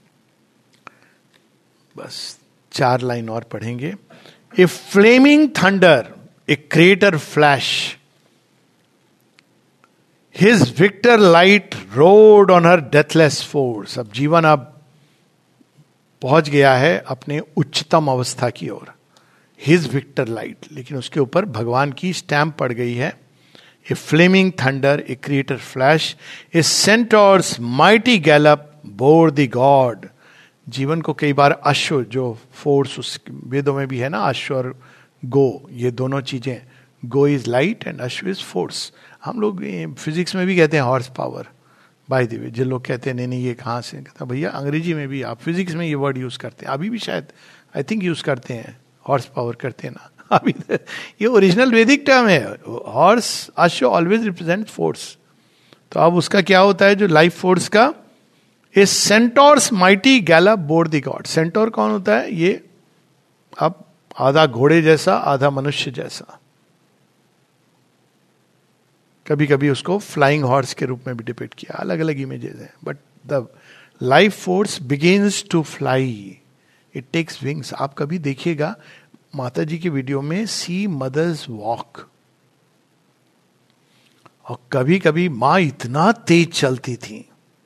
बस चार लाइन और पढ़ेंगे. A flaming thunder, a creator flash, his victor light rode on her deathless force. अब जीवन अब पहुंच गया है अपने उच्चतम अवस्था की ओर. हिज विक्टर लाइट, लेकिन उसके ऊपर भगवान की स्टैंप पड़ गई है. A flaming thunder, a creator flash, a centaur's mighty gallop bore the god. जीवन को कई बार अश्व, जो फोर्स उस वेदों में भी है ना, अश्व और गो, ये दोनों चीजें, गो इज लाइट एंड अश्व इज फोर्स. हम लोग फिजिक्स में भी कहते हैं horse power. By the way, जो लोग कहते हैं नहीं नहीं ये कहाँ से, कहता भैया अंग्रेजी में भी आप फिजिक्स में ये वर्ड यूज करते हैं, अभी भी शायद आई थिंक यूज करते हैं, हॉर्स पावर करते हैं ना अभी. ये ओरिजिनल वैदिक टर्म है. हॉर्स, अश्व ऑलवेज रिप्रेजेंट फोर्स. तो अब उसका क्या होता है जो लाइफ फोर्स का, a centaur's mighty gallop bore the god. Centaur कौन होता है? ये अब आधा घोड़े जैसा आधा मनुष्य जैसा. कभी कभी उसको फ्लाइंग हॉर्स के रूप में भी डिपिक्ट किया, अलग अलग इमेजेस हैं. But the life force begins to fly, it takes wings. आप कभी देखिएगा माता जी की वीडियो में, सी मदर्स वॉक. और कभी कभी माँ इतना तेज चलती थी.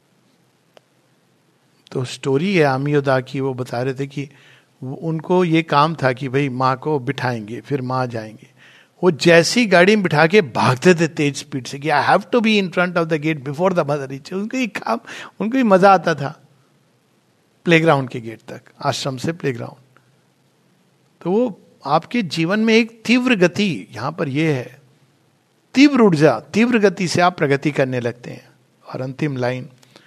तो स्टोरी है अमियोदा की, वो बता रहे थे कि उनको ये काम था कि भाई माँ को बिठाएंगे फिर माँ जाएंगे. वो जैसी गाड़ी में बिठा के भागते थे तेज स्पीड से कि I have to be in front of the gate before the mother reach. उनको ये काम, उनको ही मजा आता था. प्लेग्राउंड के गेट तक, आश्रम से प्लेग्राउंड. तो वो आपके जीवन में एक तीव्र गति, यहां पर यह है तीव्र ऊर्जा, तीव्र गति से आप प्रगति करने लगते हैं. और अंतिम line,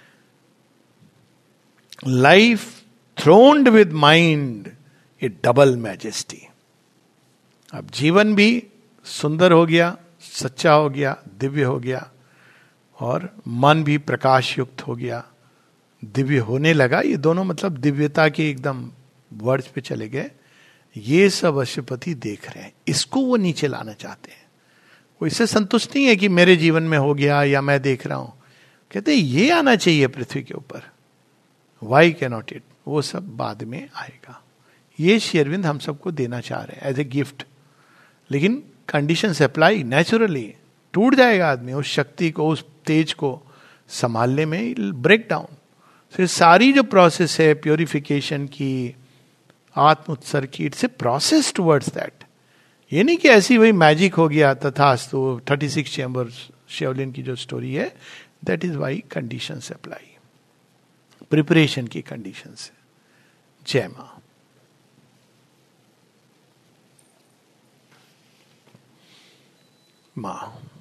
life throned with mind a double majesty. अब जीवन भी सुंदर हो गया, सच्चा हो गया, दिव्य हो गया, और मन भी प्रकाश युक्त हो गया, दिव्य होने लगा. ये दोनों मतलब दिव्यता के एकदम वर्ड्स पे चले गए. ये सब अशुपति देख रहे हैं, इसको वो नीचे लाना चाहते हैं. वो इससे संतुष्ट नहीं है कि मेरे जीवन में हो गया या मैं देख रहा हूं. कहते ये आना चाहिए पृथ्वी के ऊपर. Why cannot it? वो सब बाद में आएगा. ये श्री अरविंद हम सबको देना चाह रहे हैं एज ए गिफ्ट. लेकिन कंडीशंस अप्लाई. नेचुरली टूट जाएगा आदमी उस शक्ति को, उस तेज को संभालने में, ब्रेक डाउन. फिर सारी जो प्रोसेस है प्योरिफिकेशन की, आत्म उत्सर्ग की, it's a process towards that. ये नहीं कि ऐसी वही मैजिक हो गया तथास्तु. थर्टी सिक्स चैम्बर शेवलिन की जो स्टोरी है, that is why conditions apply. Preparation की कंडीशंस. जय मां. मां